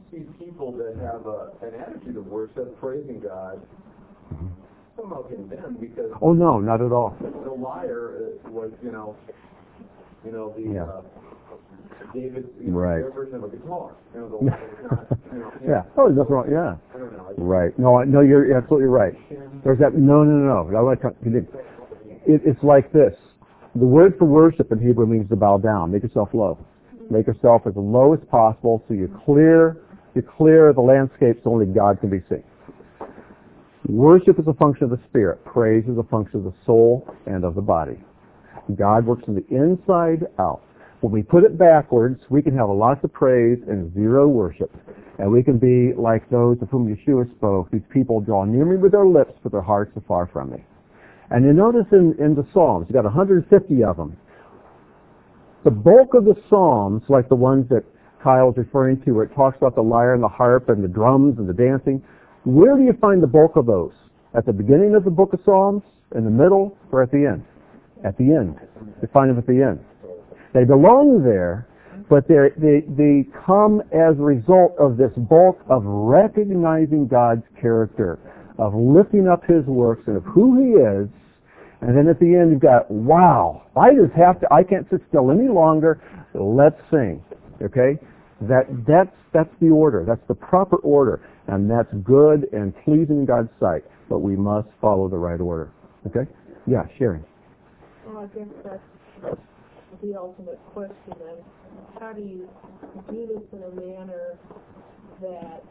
see people that have a, an attitude of worship, praising God, somehow condemned because Oh, no, not at all. the lyre uh, was, you know, you know, the Yeah. uh, David's you know, Right. their version of a guitar. You know, the lyre was not, you know, Yeah. Oh, there's nothing wrong. Yeah. I don't know. Right. No, no, you're absolutely right. There's that. No, no, no, no. I want to continue. It, it's like this. The word for worship in Hebrew means to bow down. Make yourself low. Make yourself as low as possible so you clear, you clear the landscape so only God can be seen. Worship is a function of the spirit. Praise is a function of the soul and of the body. God works from the inside out. When we put it backwards, we can have a lot of praise and zero worship. And we can be like those of whom Yeshua spoke. These people draw near me with their lips, but their hearts are far from me. And you notice in, in the Psalms, you've got one hundred fifty of them. The bulk of the Psalms, like the ones that Kyle's referring to, where it talks about the lyre and the harp and the drums and the dancing, where do you find the bulk of those? At the beginning of the book of Psalms, in the middle, or at the end? At the end. You find them at the end. They belong there, but they they come as a result of this bulk of recognizing God's character, of lifting up His works and of who He is, and then at the end you've got, wow, I just have to, I can't sit still any longer, let's sing, okay? That that's that's the order, that's the proper order, and that's good and pleasing in God's sight, but we must follow the right order, okay? Yeah, Sharon. Well, I guess that's the ultimate question then. How do you do this in a manner that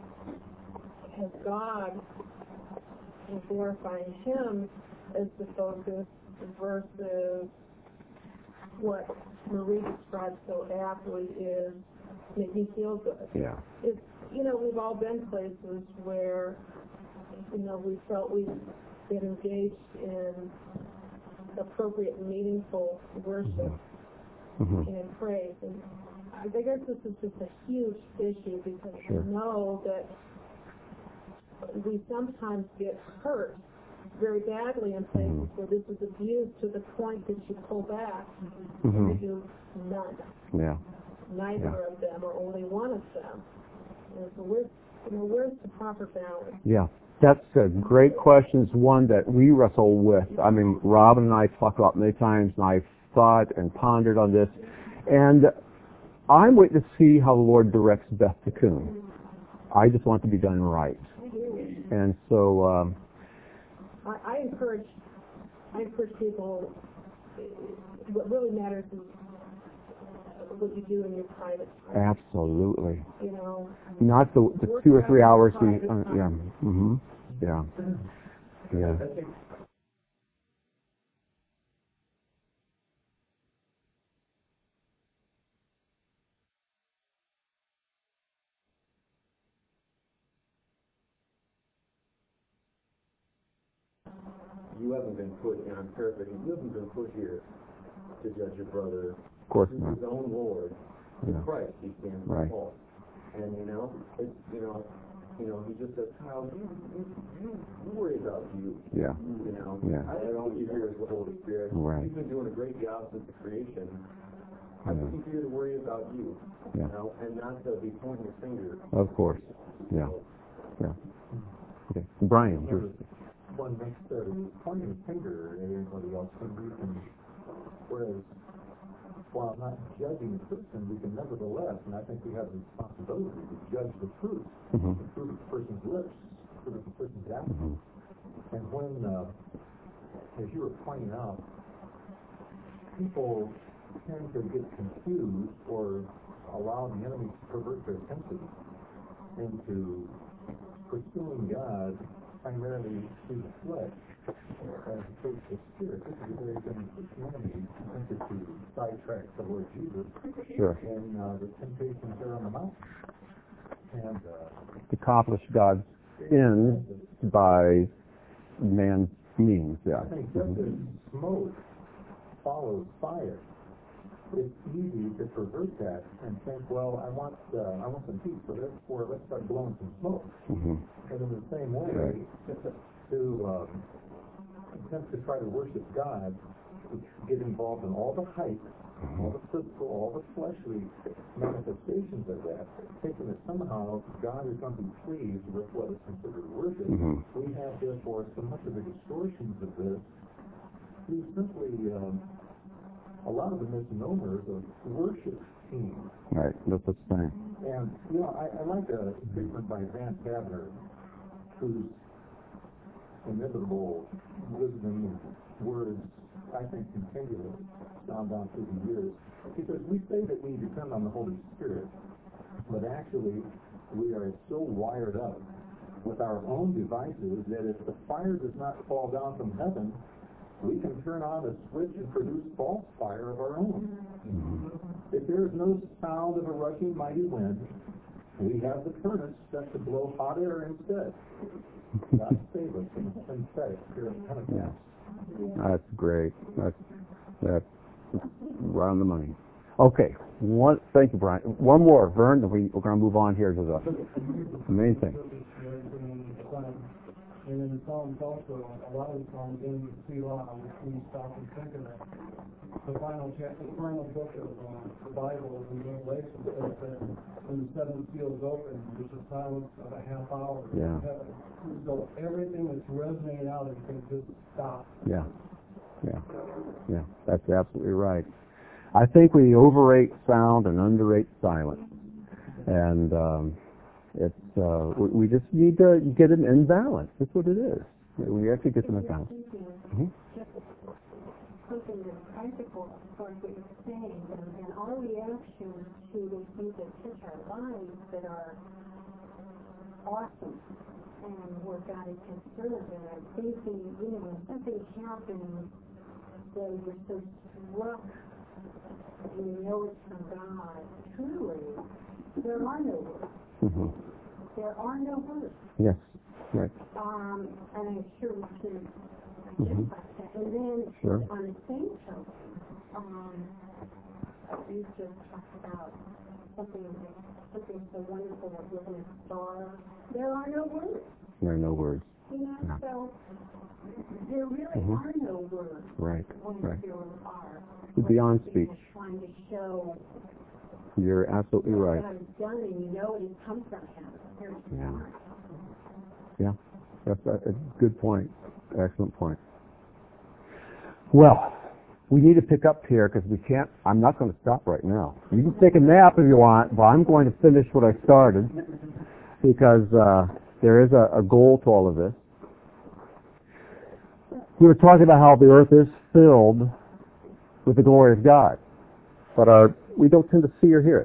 has God and glorifying Him as the focus versus what Marie described so aptly is make me feel good? Yeah. It's, you know, we've all been places where, you know, we felt we've been engaged in appropriate, meaningful worship Mm-hmm. and praise. And I guess this is just a huge issue because Sure. we know that we sometimes get hurt very badly in places Mm-hmm. where this is abused to the point that you pull back Mm-hmm. and you do none. Yeah. Neither Yeah. of them or only one of them. And so where's, you know, where's the proper balance? Yeah. That's a great question. It's one that we wrestle with. I mean, Robin and I talk about many times, and I've thought and pondered on this. And I'm waiting to see how the Lord directs Beth Tikkun. I just want it to be done right. And so... Um, I, I encourage, I encourage people, what really matters is what you do in your private time. absolutely. You know, Not the, the two or three hours we... Uh, yeah. Mm-hmm. Yeah. Yeah. I think you haven't been put, and I'm paraphrasing, you haven't been put here to judge your brother. Of course This is not. his own Lord, Yeah. the Christ, he stands Right. tall. And you know, it's, you know, you know, he just says, Kyle, you, you, you, you worry about you. Yeah. You know, Yeah. I don't think you here as the Holy Spirit. Right. You've been doing a great job since the creation. I Yeah. think he's here to worry about you, Yeah. you know, and not to be pointing his finger. Of course. Yeah. Yeah. Okay. Brian. There was one next to pointing a finger at anybody else, and we can, whereas while not judging the person, we can nevertheless, and I think we have a responsibility to judge the fruit, Mhm. the fruit of the person's lips, the fruit of the person's actions. Mhm. And when, uh, as you were pointing out, people tend to get confused or allow the enemy to pervert their attention into pursuing God primarily through the flesh as opposed to the spirit. This is the very thing that the enemy attempted to sidetrack the Lord Jesus Sure. in uh, the temptations there on the mountain. And uh, To accomplish God's ends by man's means. Yeah. I think just as smoke follows fire, it's easy to pervert that and think, well, I want uh, I want some heat, so therefore let's start blowing some smoke. Mm-hmm. And in the same way, Right. to um, attempt to try to worship God, which get involved in all the hype all the physical, all the fleshly manifestations of that, thinking that somehow God is going to be pleased with what is considered worship. Mhm. We have, therefore, so much of the distortions of this through simply um, a lot of the misnomers of worship teams. Right, that's the thing. And, you know, I, I like a statement by Van Kavner, whose inimitable wisdom and words, I think, continually gone down through the years. He says, we say that we depend on the Holy Spirit, but actually we are so wired up with our own devices that if the fire does not fall down from heaven, we can turn on a switch and produce false fire of our own. Mm-hmm. If there is no sound of a rushing mighty wind, we have the furnace set to blow hot air instead. God save us from the synthetic spirit of Pentecost. Yeah. That's great. That's, that's right on the money. Okay. One, thank you, Brian. One more, Vern, and we, we're going to move on here to the, the main thing. And in the Psalms also, a lot of the Psalms in Selah, when you stop and think of that. The final chapter, the final book of uh, the Bible in Revelation says that when the seven seals open, there's a silence of a half hour. Yeah. So everything that's resonating out is going to just stop. Yeah. Yeah. Yeah. That's absolutely right. I think we overrate sound and underrate silence. And um, it's uh, we, we just need to get them in balance. That's what it is. We have to get them in balance. Mm-hmm. Something that's practical for what you're saying, and, and our reaction to the things that touch our lives that are awesome and where God is concerned, and I'm thinking, you know, when something happens, then we're so struck, and we know it's from God. Truly, there are no words. Mm-hmm. There are no words. Yes, right. Um, and I'm sure we can Mm-hmm. And then sure. on the same token, um, you just talked about something something so wonderful that living a star. There are no words. There are no words. You know, No. so there really Mm-hmm. are no words. Right, When right. there are. Beyond speech. Trying to show You're absolutely what right. God has done, and you know it has come from Him. There's Yeah. not. Yeah, that's a, a good point. Excellent point. Well, we need to pick up here because we can't, I'm not going to stop right now. You can take a nap if you want, but I'm going to finish what I started because uh, there is a, a goal to all of this. We were talking about how the earth is filled with the glory of God, but our, we don't tend to see or hear it.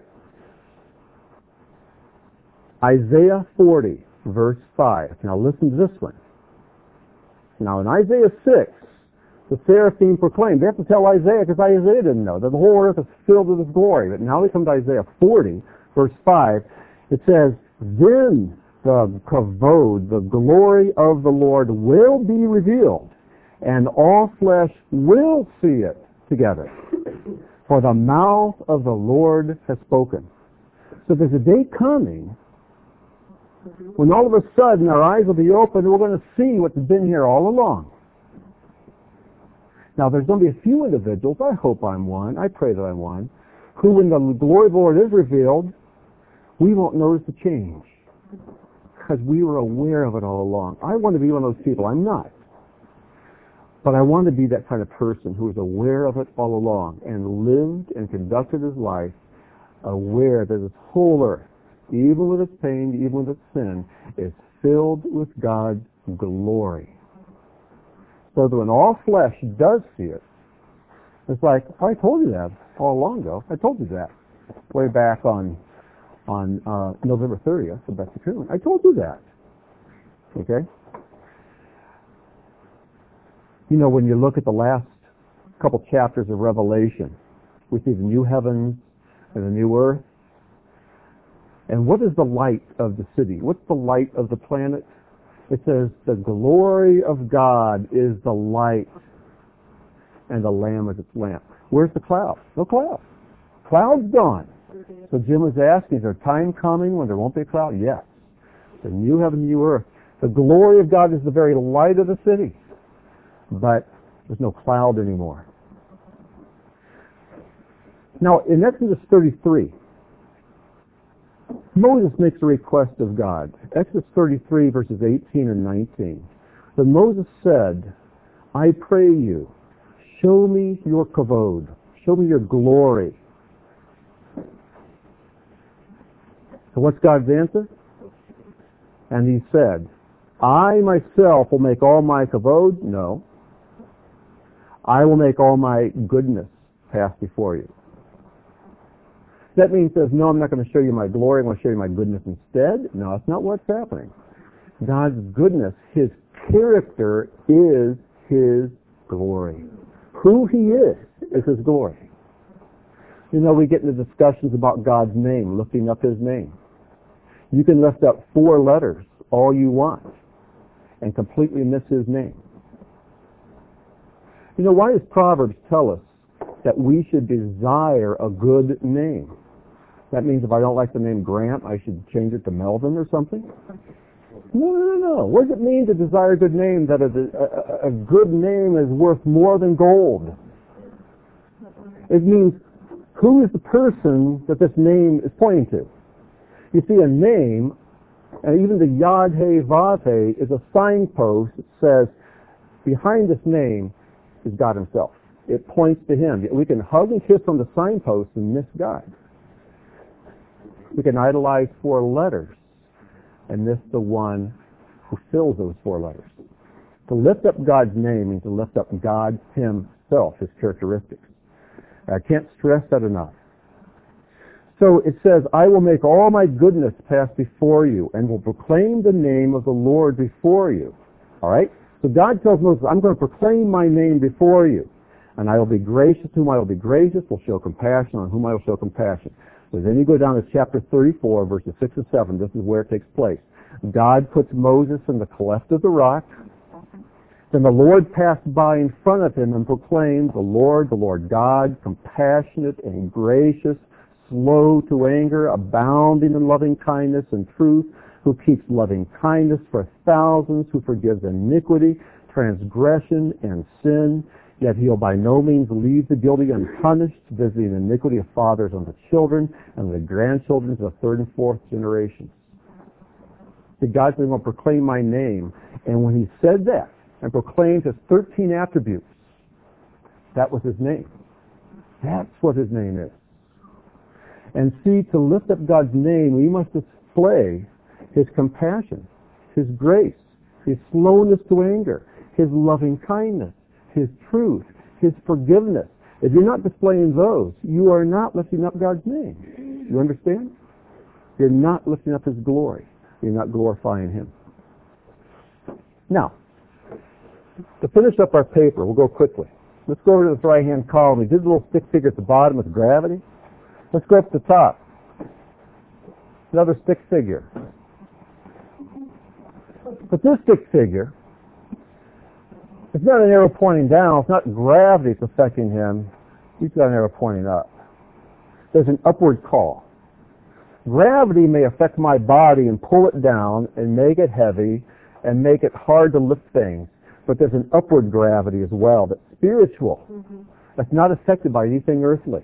Isaiah forty, verse five. Now listen to this one. Now in Isaiah six, the seraphim proclaimed. They have to tell Isaiah because Isaiah didn't know that the whole earth is filled with His glory. But now we come to Isaiah forty, verse five. It says, "Then the kavod, the glory of the Lord, will be revealed, and all flesh will see it together. For the mouth of the Lord has spoken." So there's a day coming when all of a sudden our eyes will be open and we're going to see what's been here all along. Now there's going to be a few individuals, I hope I'm one, I pray that I'm one, who when the glory of the Lord is revealed, we won't notice the change. Because we were aware of it all along. I want to be one of those people. I'm not. But I want to be that kind of person who is aware of it all along and lived and conducted his life aware that this whole earth, even with its pain, even with its sin, is filled with God's glory. So that when all flesh does see it, it's like, oh, I told you that all along ago. I told you that way back on on uh, November thirtieth of Betsy Truman. I told you that. Okay? You know, when you look at the last couple chapters of Revelation, we see the new heavens and the new earth. And what is the light of the city? What's the light of the planet? It says, the glory of God is the light, and the Lamb is its lamp. Where's the cloud? No cloud. Cloud's gone. So Jim was asking, is there a time coming when there won't be a cloud? Yes. The new heaven and new earth. The glory of God is the very light of the city. But there's no cloud anymore. Now, in Exodus thirty-three, Moses makes a request of God. Exodus thirty-three, verses eighteen and nineteen. Then Moses said, I pray you, show me your kavod, show me your glory. So what's God's answer? And he said, I myself will make all my kavod, no. I will make all my goodness pass before you. That means he says, no, I'm not going to show you my glory, I'm going to show you my goodness instead. No, that's not what's happening. God's goodness, his character is his glory. Who he is is his glory. You know, we get into discussions about God's name, lifting up his name. You can lift up four letters all you want and completely miss his name. You know, why does Proverbs tell us that we should desire a good name? That means if I don't like the name Grant, I should change it to Melvin or something? No, no, no. What does it mean to desire a good name? That a, a, a good name is worth more than gold. It means, who is the person that this name is pointing to? You see, a name, and even the Yad He Vav He, is a signpost that says, behind this name is God himself. It points to him. We can hug and kiss on the signpost and miss God. We can idolize four letters and miss the one who fills those four letters. To lift up God's name means to lift up God himself, his characteristics. I can't stress that enough. So it says, I will make all my goodness pass before you and will proclaim the name of the Lord before you. All right? So God tells Moses, I'm going to proclaim my name before you. And I will be gracious to whom I will be gracious, will show compassion on whom I will show compassion. So then you go down to chapter thirty-four, verses six and seven. This is where it takes place. God puts Moses in the cleft of the rock. Then the Lord passed by in front of him and proclaimed, the Lord, the Lord God, compassionate and gracious, slow to anger, abounding in loving kindness and truth, who keeps loving kindness for thousands, who forgives iniquity, transgression, and sin. Yet he'll by no means leave the guilty unpunished, visiting the iniquity of fathers on the children and the grandchildren to the third and fourth generations. The God said, I'm going to proclaim my name. And when he said that and proclaimed his thirteen attributes, that was his name. That's what his name is. And see, to lift up God's name, we must display his compassion, his grace, his slowness to anger, his loving kindness, his truth, his forgiveness. If you're not displaying those, you are not lifting up God's name. You understand? You're not lifting up his glory. You're not glorifying him. Now, to finish up our paper, we'll go quickly. Let's go over to this right-hand column. We did the little stick figure at the bottom with gravity. Let's go up to the top. Another stick figure. But this stick figure, it's not an arrow pointing down. It's not gravity that's affecting him. He's got an arrow pointing up. There's an upward call. Gravity may affect my body and pull it down and make it heavy and make it hard to lift things. But there's an upward gravity as well that's spiritual. Mm-hmm. That's not affected by anything earthly.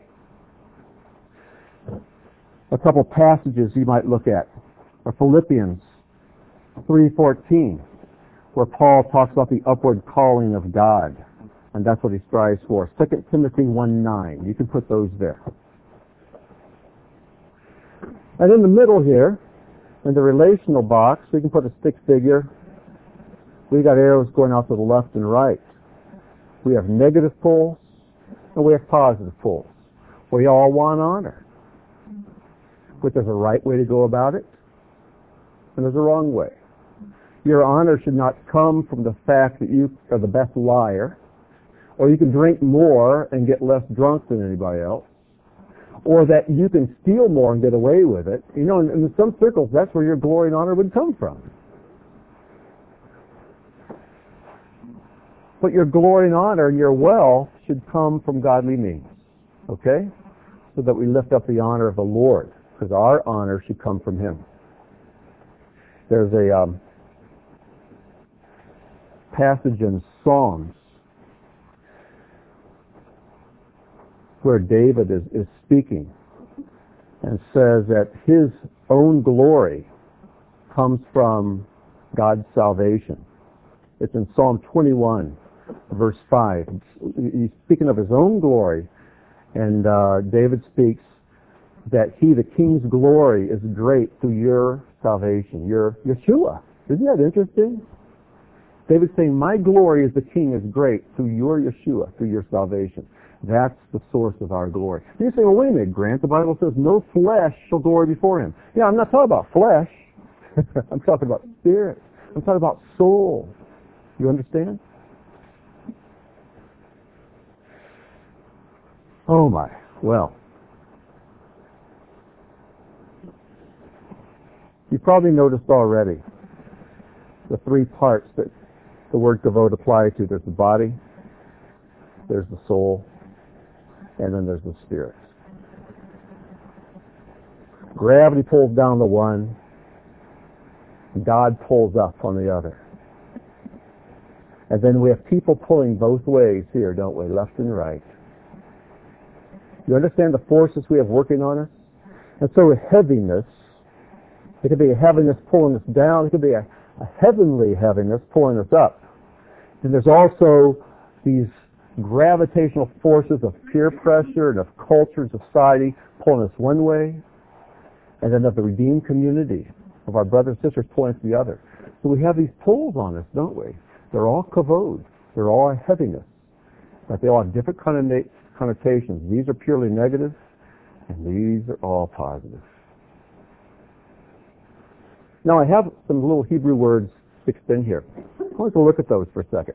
A couple passages you might look at are Philippians three fourteen, where Paul talks about the upward calling of God, and that's what he strives for. Second Timothy one nine, you can put those there. And in the middle here, in the relational box, we can put a stick figure. We got arrows going out to the left and right. We have negative poles, and we have positive poles. We all want honor. But there's a right way to go about it, and there's a wrong way. Your honor should not come from the fact that you are the best liar, or you can drink more and get less drunk than anybody else, or that you can steal more and get away with it. You know, in, in some circles, that's where your glory and honor would come from. But your glory and honor and your wealth should come from godly means, okay? So that we lift up the honor of the Lord, because our honor should come from him. There's a um, passage in Psalms where David is, is speaking and says that his own glory comes from God's salvation. It's in Psalm twenty-one, verse five. He's speaking of his own glory, and uh, David speaks that he, the king's glory, is great through your salvation, your Yeshua. Isn't that interesting? David's saying, my glory as the king is great through your Yeshua, through your salvation. That's the source of our glory. And you say, well, wait a minute, Grant. The Bible says no flesh shall glory before him. Yeah, I'm not talking about flesh. I'm talking about spirit. I'm talking about soul. You understand? Oh my. Well, you probably noticed already the three parts that the word kavod applies to. There's the body, there's the soul, and then there's the spirit. Gravity pulls down the one, God pulls up on the other. And then we have people pulling both ways here, don't we? Left and right. You understand the forces we have working on us? And so with heaviness, it could be a heaviness pulling us down. It could be a, a heavenly heaviness pulling us up. And there's also these gravitational forces of peer pressure and of culture and society pulling us one way, and then of the redeemed community of our brothers and sisters pulling us the other. So we have these pulls on us, don't we? They're all kavod. They're all a heaviness. But they all have different connotations. These are purely negative, and these are all positive. Now I have some little Hebrew words fixed in here. I want to look at those for a second.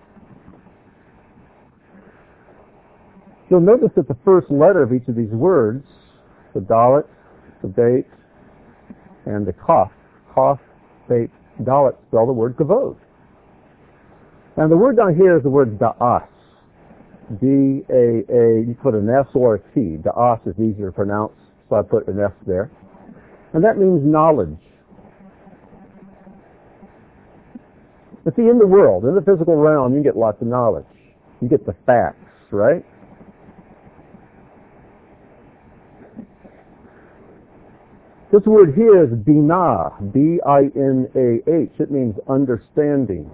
You'll notice that the first letter of each of these words, the dalet, the beit, and the kaf, kaf, beit, dalet, spell the word kavod. And the word down here is the word da'as. D A A, you put an S or a T. Da'as is easier to pronounce, so I put an S there. And that means knowledge. But see, in the world, in the physical realm, you get lots of knowledge. You get the facts, right? This word here is binah, B I N A H. It means understanding.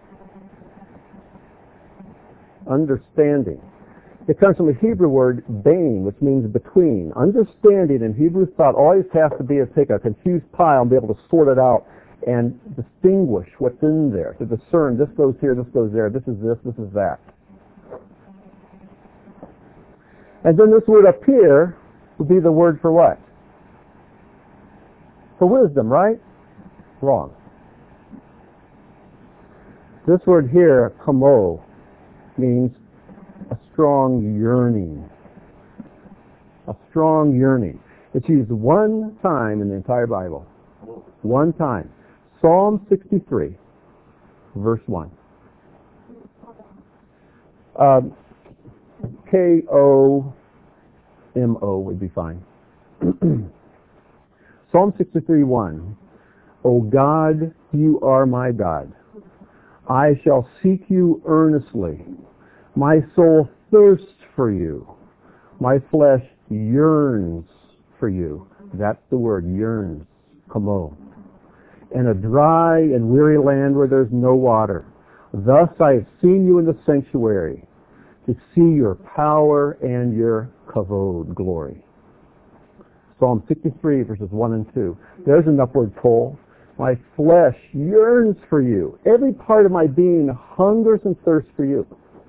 Understanding. It comes from the Hebrew word bain, which means between. Understanding in Hebrew thought always has to be to take a confused pile and be able to sort it out and distinguish what's in there, to discern this goes here, this goes there, this is this, this is that. And then this word up here would be the word for what? For wisdom, right? Wrong. This word here, kamo, means a strong yearning. A strong yearning. It's used one time in the entire Bible. One time. Psalm sixty-three, verse one. Um, K O M O would be fine. Psalm sixty-three, one. O God, you are my God. I shall seek you earnestly. My soul thirsts for you. My flesh yearns for you. That's the word, yearns. Kamo. In a dry and weary land where there's no water. Thus I have seen you in the sanctuary, to see your power and your kavod, glory. Psalm sixty-three, verses one and two. There's an upward pull. My flesh yearns for you. Every part of my being hungers and thirsts for you.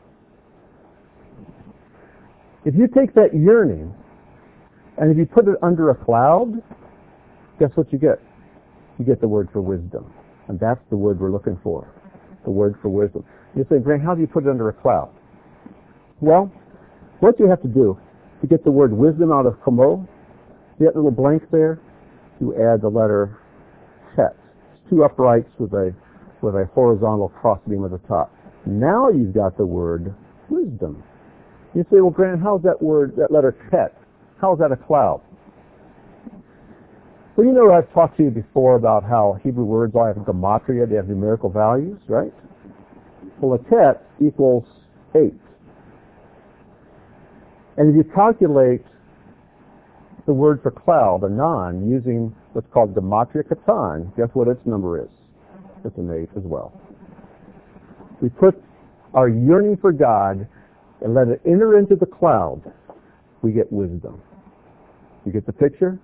If you take that yearning, and if you put it under a cloud, guess what you get? You get the word for wisdom. And that's the word we're looking for. The word for wisdom. You say, Grant, how do you put it under a cloud? Well, what you have to do to get the word wisdom out of kamo, see that little blank there? You add the letter het. It's two uprights with a with a horizontal crossbeam at the top. Now you've got the word wisdom. You say, well, Grant, how's that word, that letter het? How is that a cloud? Well, you know, I've talked to you before about how Hebrew words all have gematria, they have numerical values, right? Well, a tet equals eight. And if you calculate the word for cloud, anon, using what's called gematria katan, guess what its number is? It's an eight as well. We put our yearning for God and let it enter into the cloud, we get wisdom. You get the picture?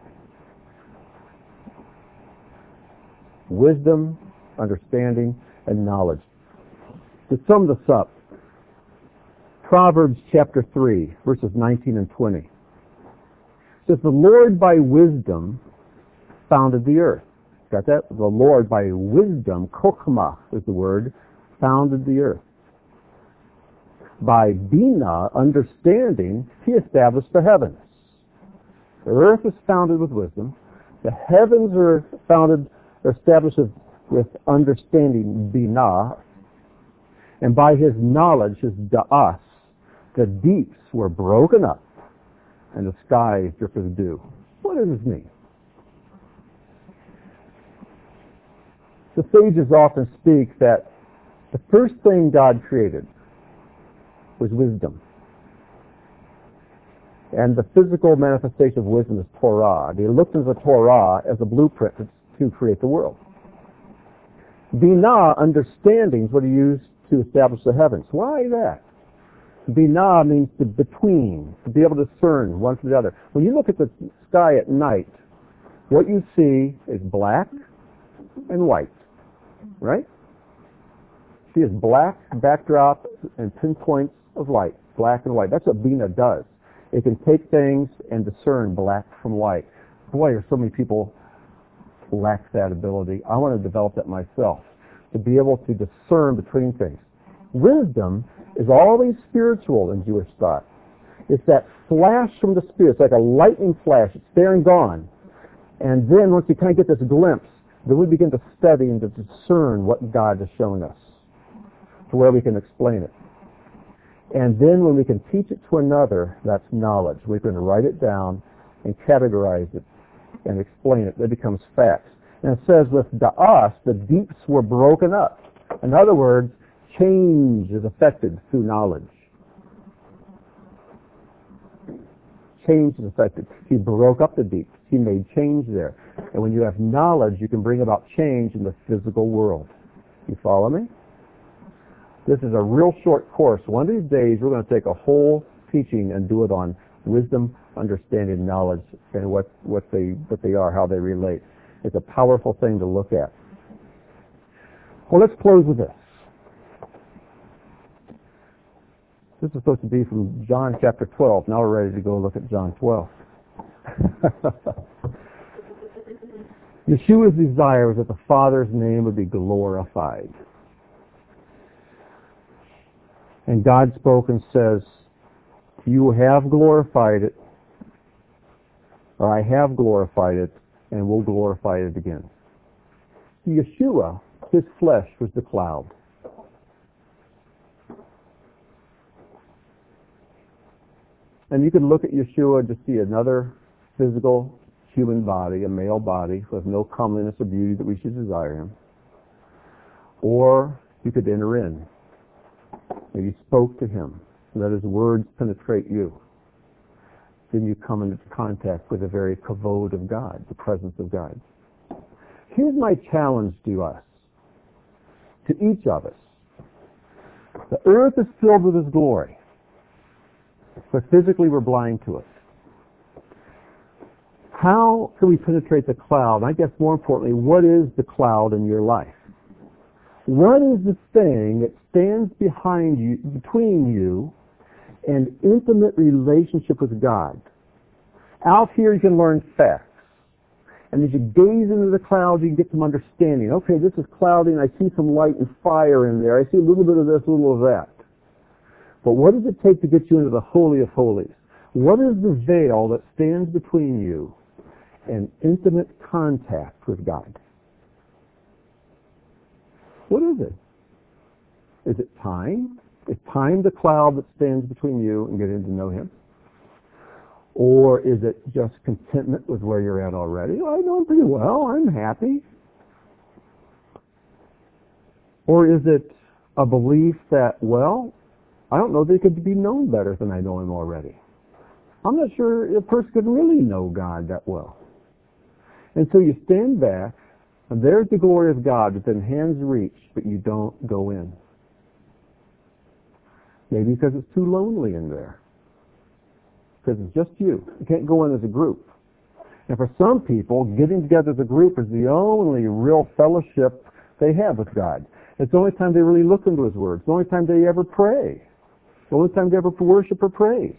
Wisdom, understanding, and knowledge. To sum this up, Proverbs chapter three, verses nineteen and twenty. Says, the Lord by wisdom founded the earth. Got that? The Lord by wisdom, kokma is the word, founded the earth. By bina, understanding, he established the heavens. The earth is founded with wisdom. The heavens are founded or established with understanding, bina. And by his knowledge, his da'as, the deeps were broken up and the skies dripped with dew. What does this mean? The sages often speak that the first thing God created was wisdom. And the physical manifestation of wisdom is Torah. They looked at the Torah as a blueprint to create the world. Binah, understanding, is what he used to establish the heavens. Why that? Binah means to between, to be able to discern one from the other. When you look at the sky at night, what you see is black and white, right? See is black backdrop and pinpoints of light, black and white. That's what Binah does. It can take things and discern black from white. Boy, there's so many people lack that ability. I want to develop that myself, to be able to discern between things. Wisdom is always spiritual in Jewish thought. It's that flash from the Spirit. It's like a lightning flash. It's there and gone. And then once you kind of get this glimpse, then we begin to study and to discern what God is showing us to where we can explain it. And then when we can teach it to another, that's knowledge. We can write it down and categorize it and explain it. It becomes facts. And it says with da'as, the deeps were broken up. In other words, change is affected through knowledge. Change is affected. He broke up the deeps. He made change there. And when you have knowledge, you can bring about change in the physical world. You follow me? This is a real short course. One of these days, we're going to take a whole teaching and do it on wisdom, understanding, knowledge, and what, what, they, what they are, how they relate. It's a powerful thing to look at. Well, let's close with this. This is supposed to be from John chapter twelve. Now we're ready to go look at John twelve. Yeshua's desire was that the Father's name would be glorified. And God spoke and says, you have glorified it, or I have glorified it, and will glorify it again. Yeshua, his flesh was the cloud. And you can look at Yeshua to see another physical human body, a male body, with no comeliness or beauty that we should desire him. Or you could enter in. And you spoke to him. Let his words penetrate you. Then you come into contact with the very kavod of God, the presence of God. Here's my challenge to us, to each of us. The earth is filled with his glory, but physically we're blind to it. How can we penetrate the cloud? And I guess more importantly, what is the cloud in your life? What is the thing that stands behind you, between you, and intimate relationship with God? Out here you can learn facts. And as you gaze into the cloud, you can get some understanding. Okay, this is cloudy and I see some light and fire in there. I see a little bit of this, a little of that. But what does it take to get you into the Holy of Holies? What is the veil that stands between you and intimate contact with God? What is it? Is it time? Is time the cloud that stands between you and getting to know him? Or is it just contentment with where you're at already? Oh, I know him pretty well. I'm happy. Or is it a belief that, well, I don't know that he could be known better than I know him already? I'm not sure a person could really know God that well. And so you stand back, and there's the glory of God within hand's reach, but you don't go in. Maybe because it's too lonely in there. Because it's just you. You can't go in as a group. And for some people, getting together as a group is the only real fellowship they have with God. It's the only time they really look into His Word. It's the only time they ever pray. It's the only time they ever worship or praise.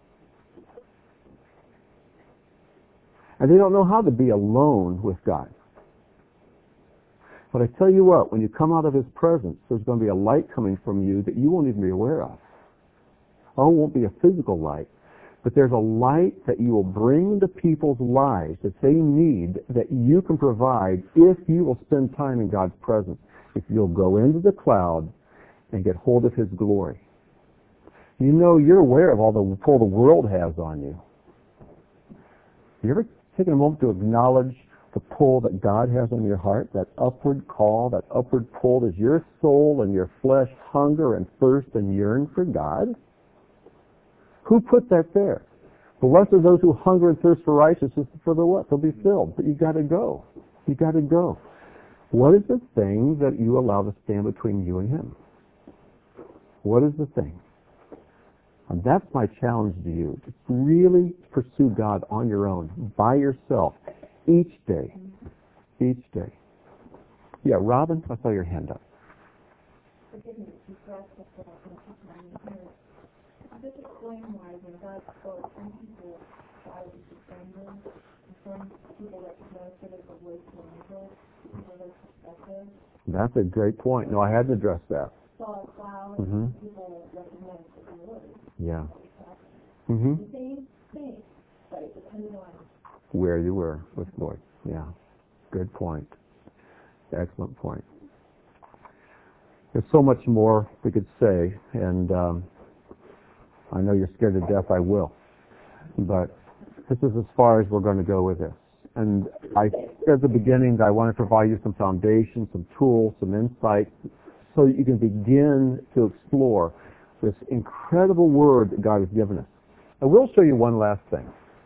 And they don't know how to be alone with God. But I tell you what, when you come out of His presence, there's going to be a light coming from you that you won't even be aware of. Oh, it won't be a physical light. But there's a light that you will bring into people's lives that they need, that you can provide if you will spend time in God's presence. If you'll go into the cloud and get hold of His glory. You know, you're aware of all the pull the world has on you. You ever taken a moment to acknowledge the pull that God has on your heart, that upward call, that upward pull? Does your soul and your flesh hunger and thirst and yearn for God? Who put that there? Blessed are those who hunger and thirst for righteousness, for the what? They'll be filled. But you got to go. You got to go. What is the thing that you allow to stand between you and Him? What is the thing? And that's my challenge to you. To really pursue God on your own, by yourself, each day. Each day. Yeah, Robin, I saw your hand up. Just explain why when God spoke, some people thought it was defended, and some people recognized it as a way to manipulate people their perspective. That's a great point. No, I hadn't addressed that. Saw a cloud, Mm-hmm. and people recognized it as a word. Yeah. Mm-hmm. The same thing, but it depended on Where you were with Lord. Yeah. Good point. Excellent point. There's so much more we could say, and um, I know you're scared to death, I will. But this is as far as we're going to go with this. And I, at the beginning, I want to provide you some foundation, some tools, some insight, so that you can begin to explore this incredible word that God has given us. I will show you one last thing.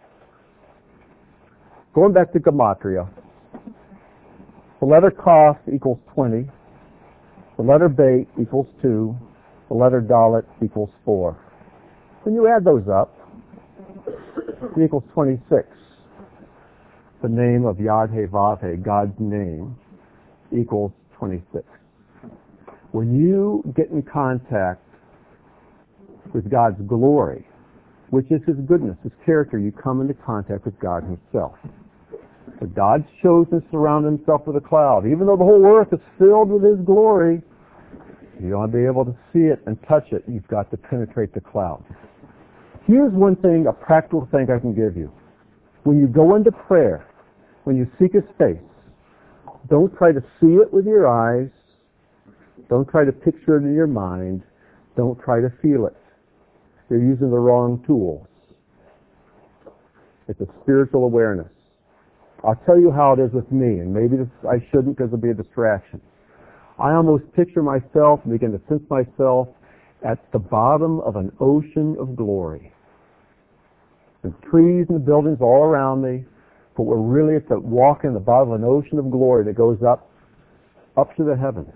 Going back to Gematria, the letter Kaf equals twenty, the letter Bet equals two, the letter Dalet equals four. When you add those up, it equals twenty-six. The name of Yad-Heh-Vav-Heh, God's name, equals twenty-six. When you get in contact with God's glory, which is His goodness, His character, you come into contact with God Himself. So God's chosen to surround Himself with a cloud. Even though the whole earth is filled with His glory, you want to be able to see it and touch it, you've got to penetrate the cloud. Here's one thing, a practical thing I can give you. When you go into prayer, when you seek His face, don't try to see it with your eyes. Don't try to picture it in your mind. Don't try to feel it. You're using the wrong tools. It's a spiritual awareness. I'll tell you how it is with me, and maybe this, I shouldn't because it'll be a distraction. I almost picture myself and begin to sense myself at the bottom of an ocean of glory. The trees and the buildings all around me, but we're really at the walk in the bottom of an ocean of glory that goes up, up to the heavens.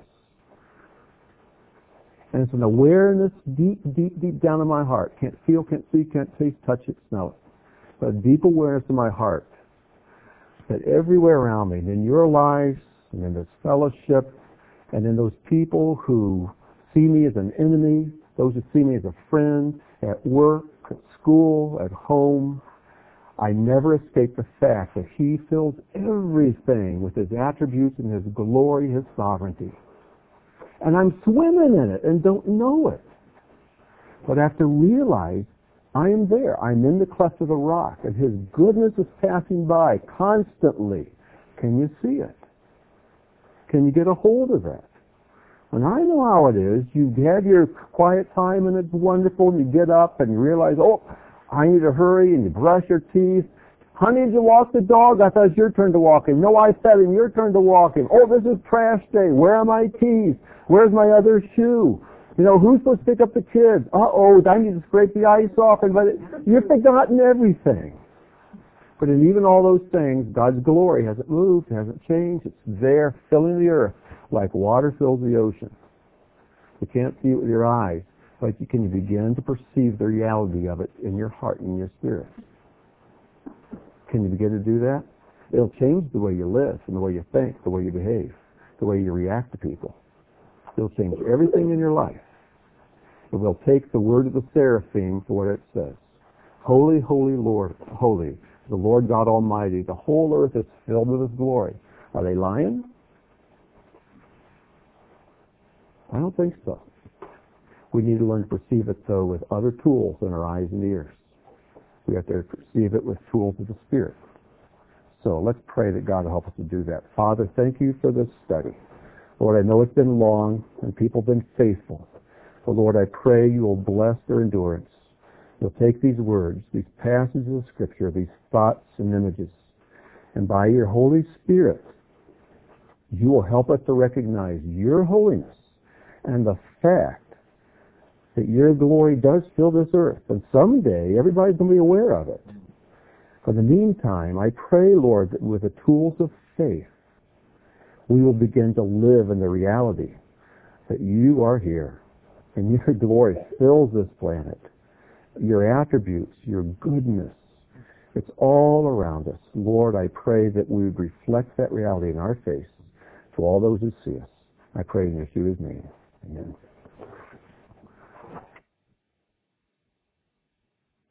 And it's an awareness deep, deep, deep down in my heart. Can't feel, can't see, can't taste, touch it, smell it. But a deep awareness in my heart that everywhere around me, and in your lives, and in this fellowship, and in those people who see me as an enemy, those who see me as a friend, at work, at school, at home, I never escape the fact that He fills everything with His attributes and His glory, His sovereignty. And I'm swimming in it and don't know it. But I have to realize I am there. I'm in the cleft of the rock, and His goodness is passing by constantly. Can you see it? Can you get a hold of that? And I know how it is. You have your quiet time, and it's wonderful, and you get up, and you realize, oh, I need to hurry, and you brush your teeth. Honey, did you walk the dog? I thought it was your turn to walk him. No, I fed him. Your turn to walk him. Oh, this is trash day. Where are my keys? Where's my other shoe? You know, who's supposed to pick up the kids? Uh-oh, I need to scrape the ice off. And but you've forgotten everything. But in even all those things, God's glory hasn't moved, hasn't changed. It's there, filling the earth like water fills the ocean. You can't see it with your eyes, but you can begin to perceive the reality of it in your heart and your spirit. Can you begin to do that? It'll change the way you live and the way you think, the way you behave, the way you react to people. It'll change everything in your life. It will take the word of the seraphim for what it says. Holy, holy Lord, holy, the Lord God Almighty. The whole earth is filled with His glory. Are they lying? I don't think so. We need to learn to perceive it, though, with other tools in our eyes and ears. We have to perceive it with tools of the Spirit. So let's pray that God will help us to do that. Father, thank you for this study. Lord, I know it's been long and people have been faithful. But Lord, I pray you will bless their endurance. You'll take these words, these passages of Scripture, these thoughts and images, and by your Holy Spirit, you will help us to recognize your holiness and the fact that your glory does fill this earth. And someday, everybody's going to be aware of it. For the meantime, I pray, Lord, that with the tools of faith, we will begin to live in the reality that you are here and your glory fills this planet. Your attributes, your goodness, it's all around us. Lord, I pray that we would reflect that reality in our face to all those who see us. I pray in Yeshua's name. Amen.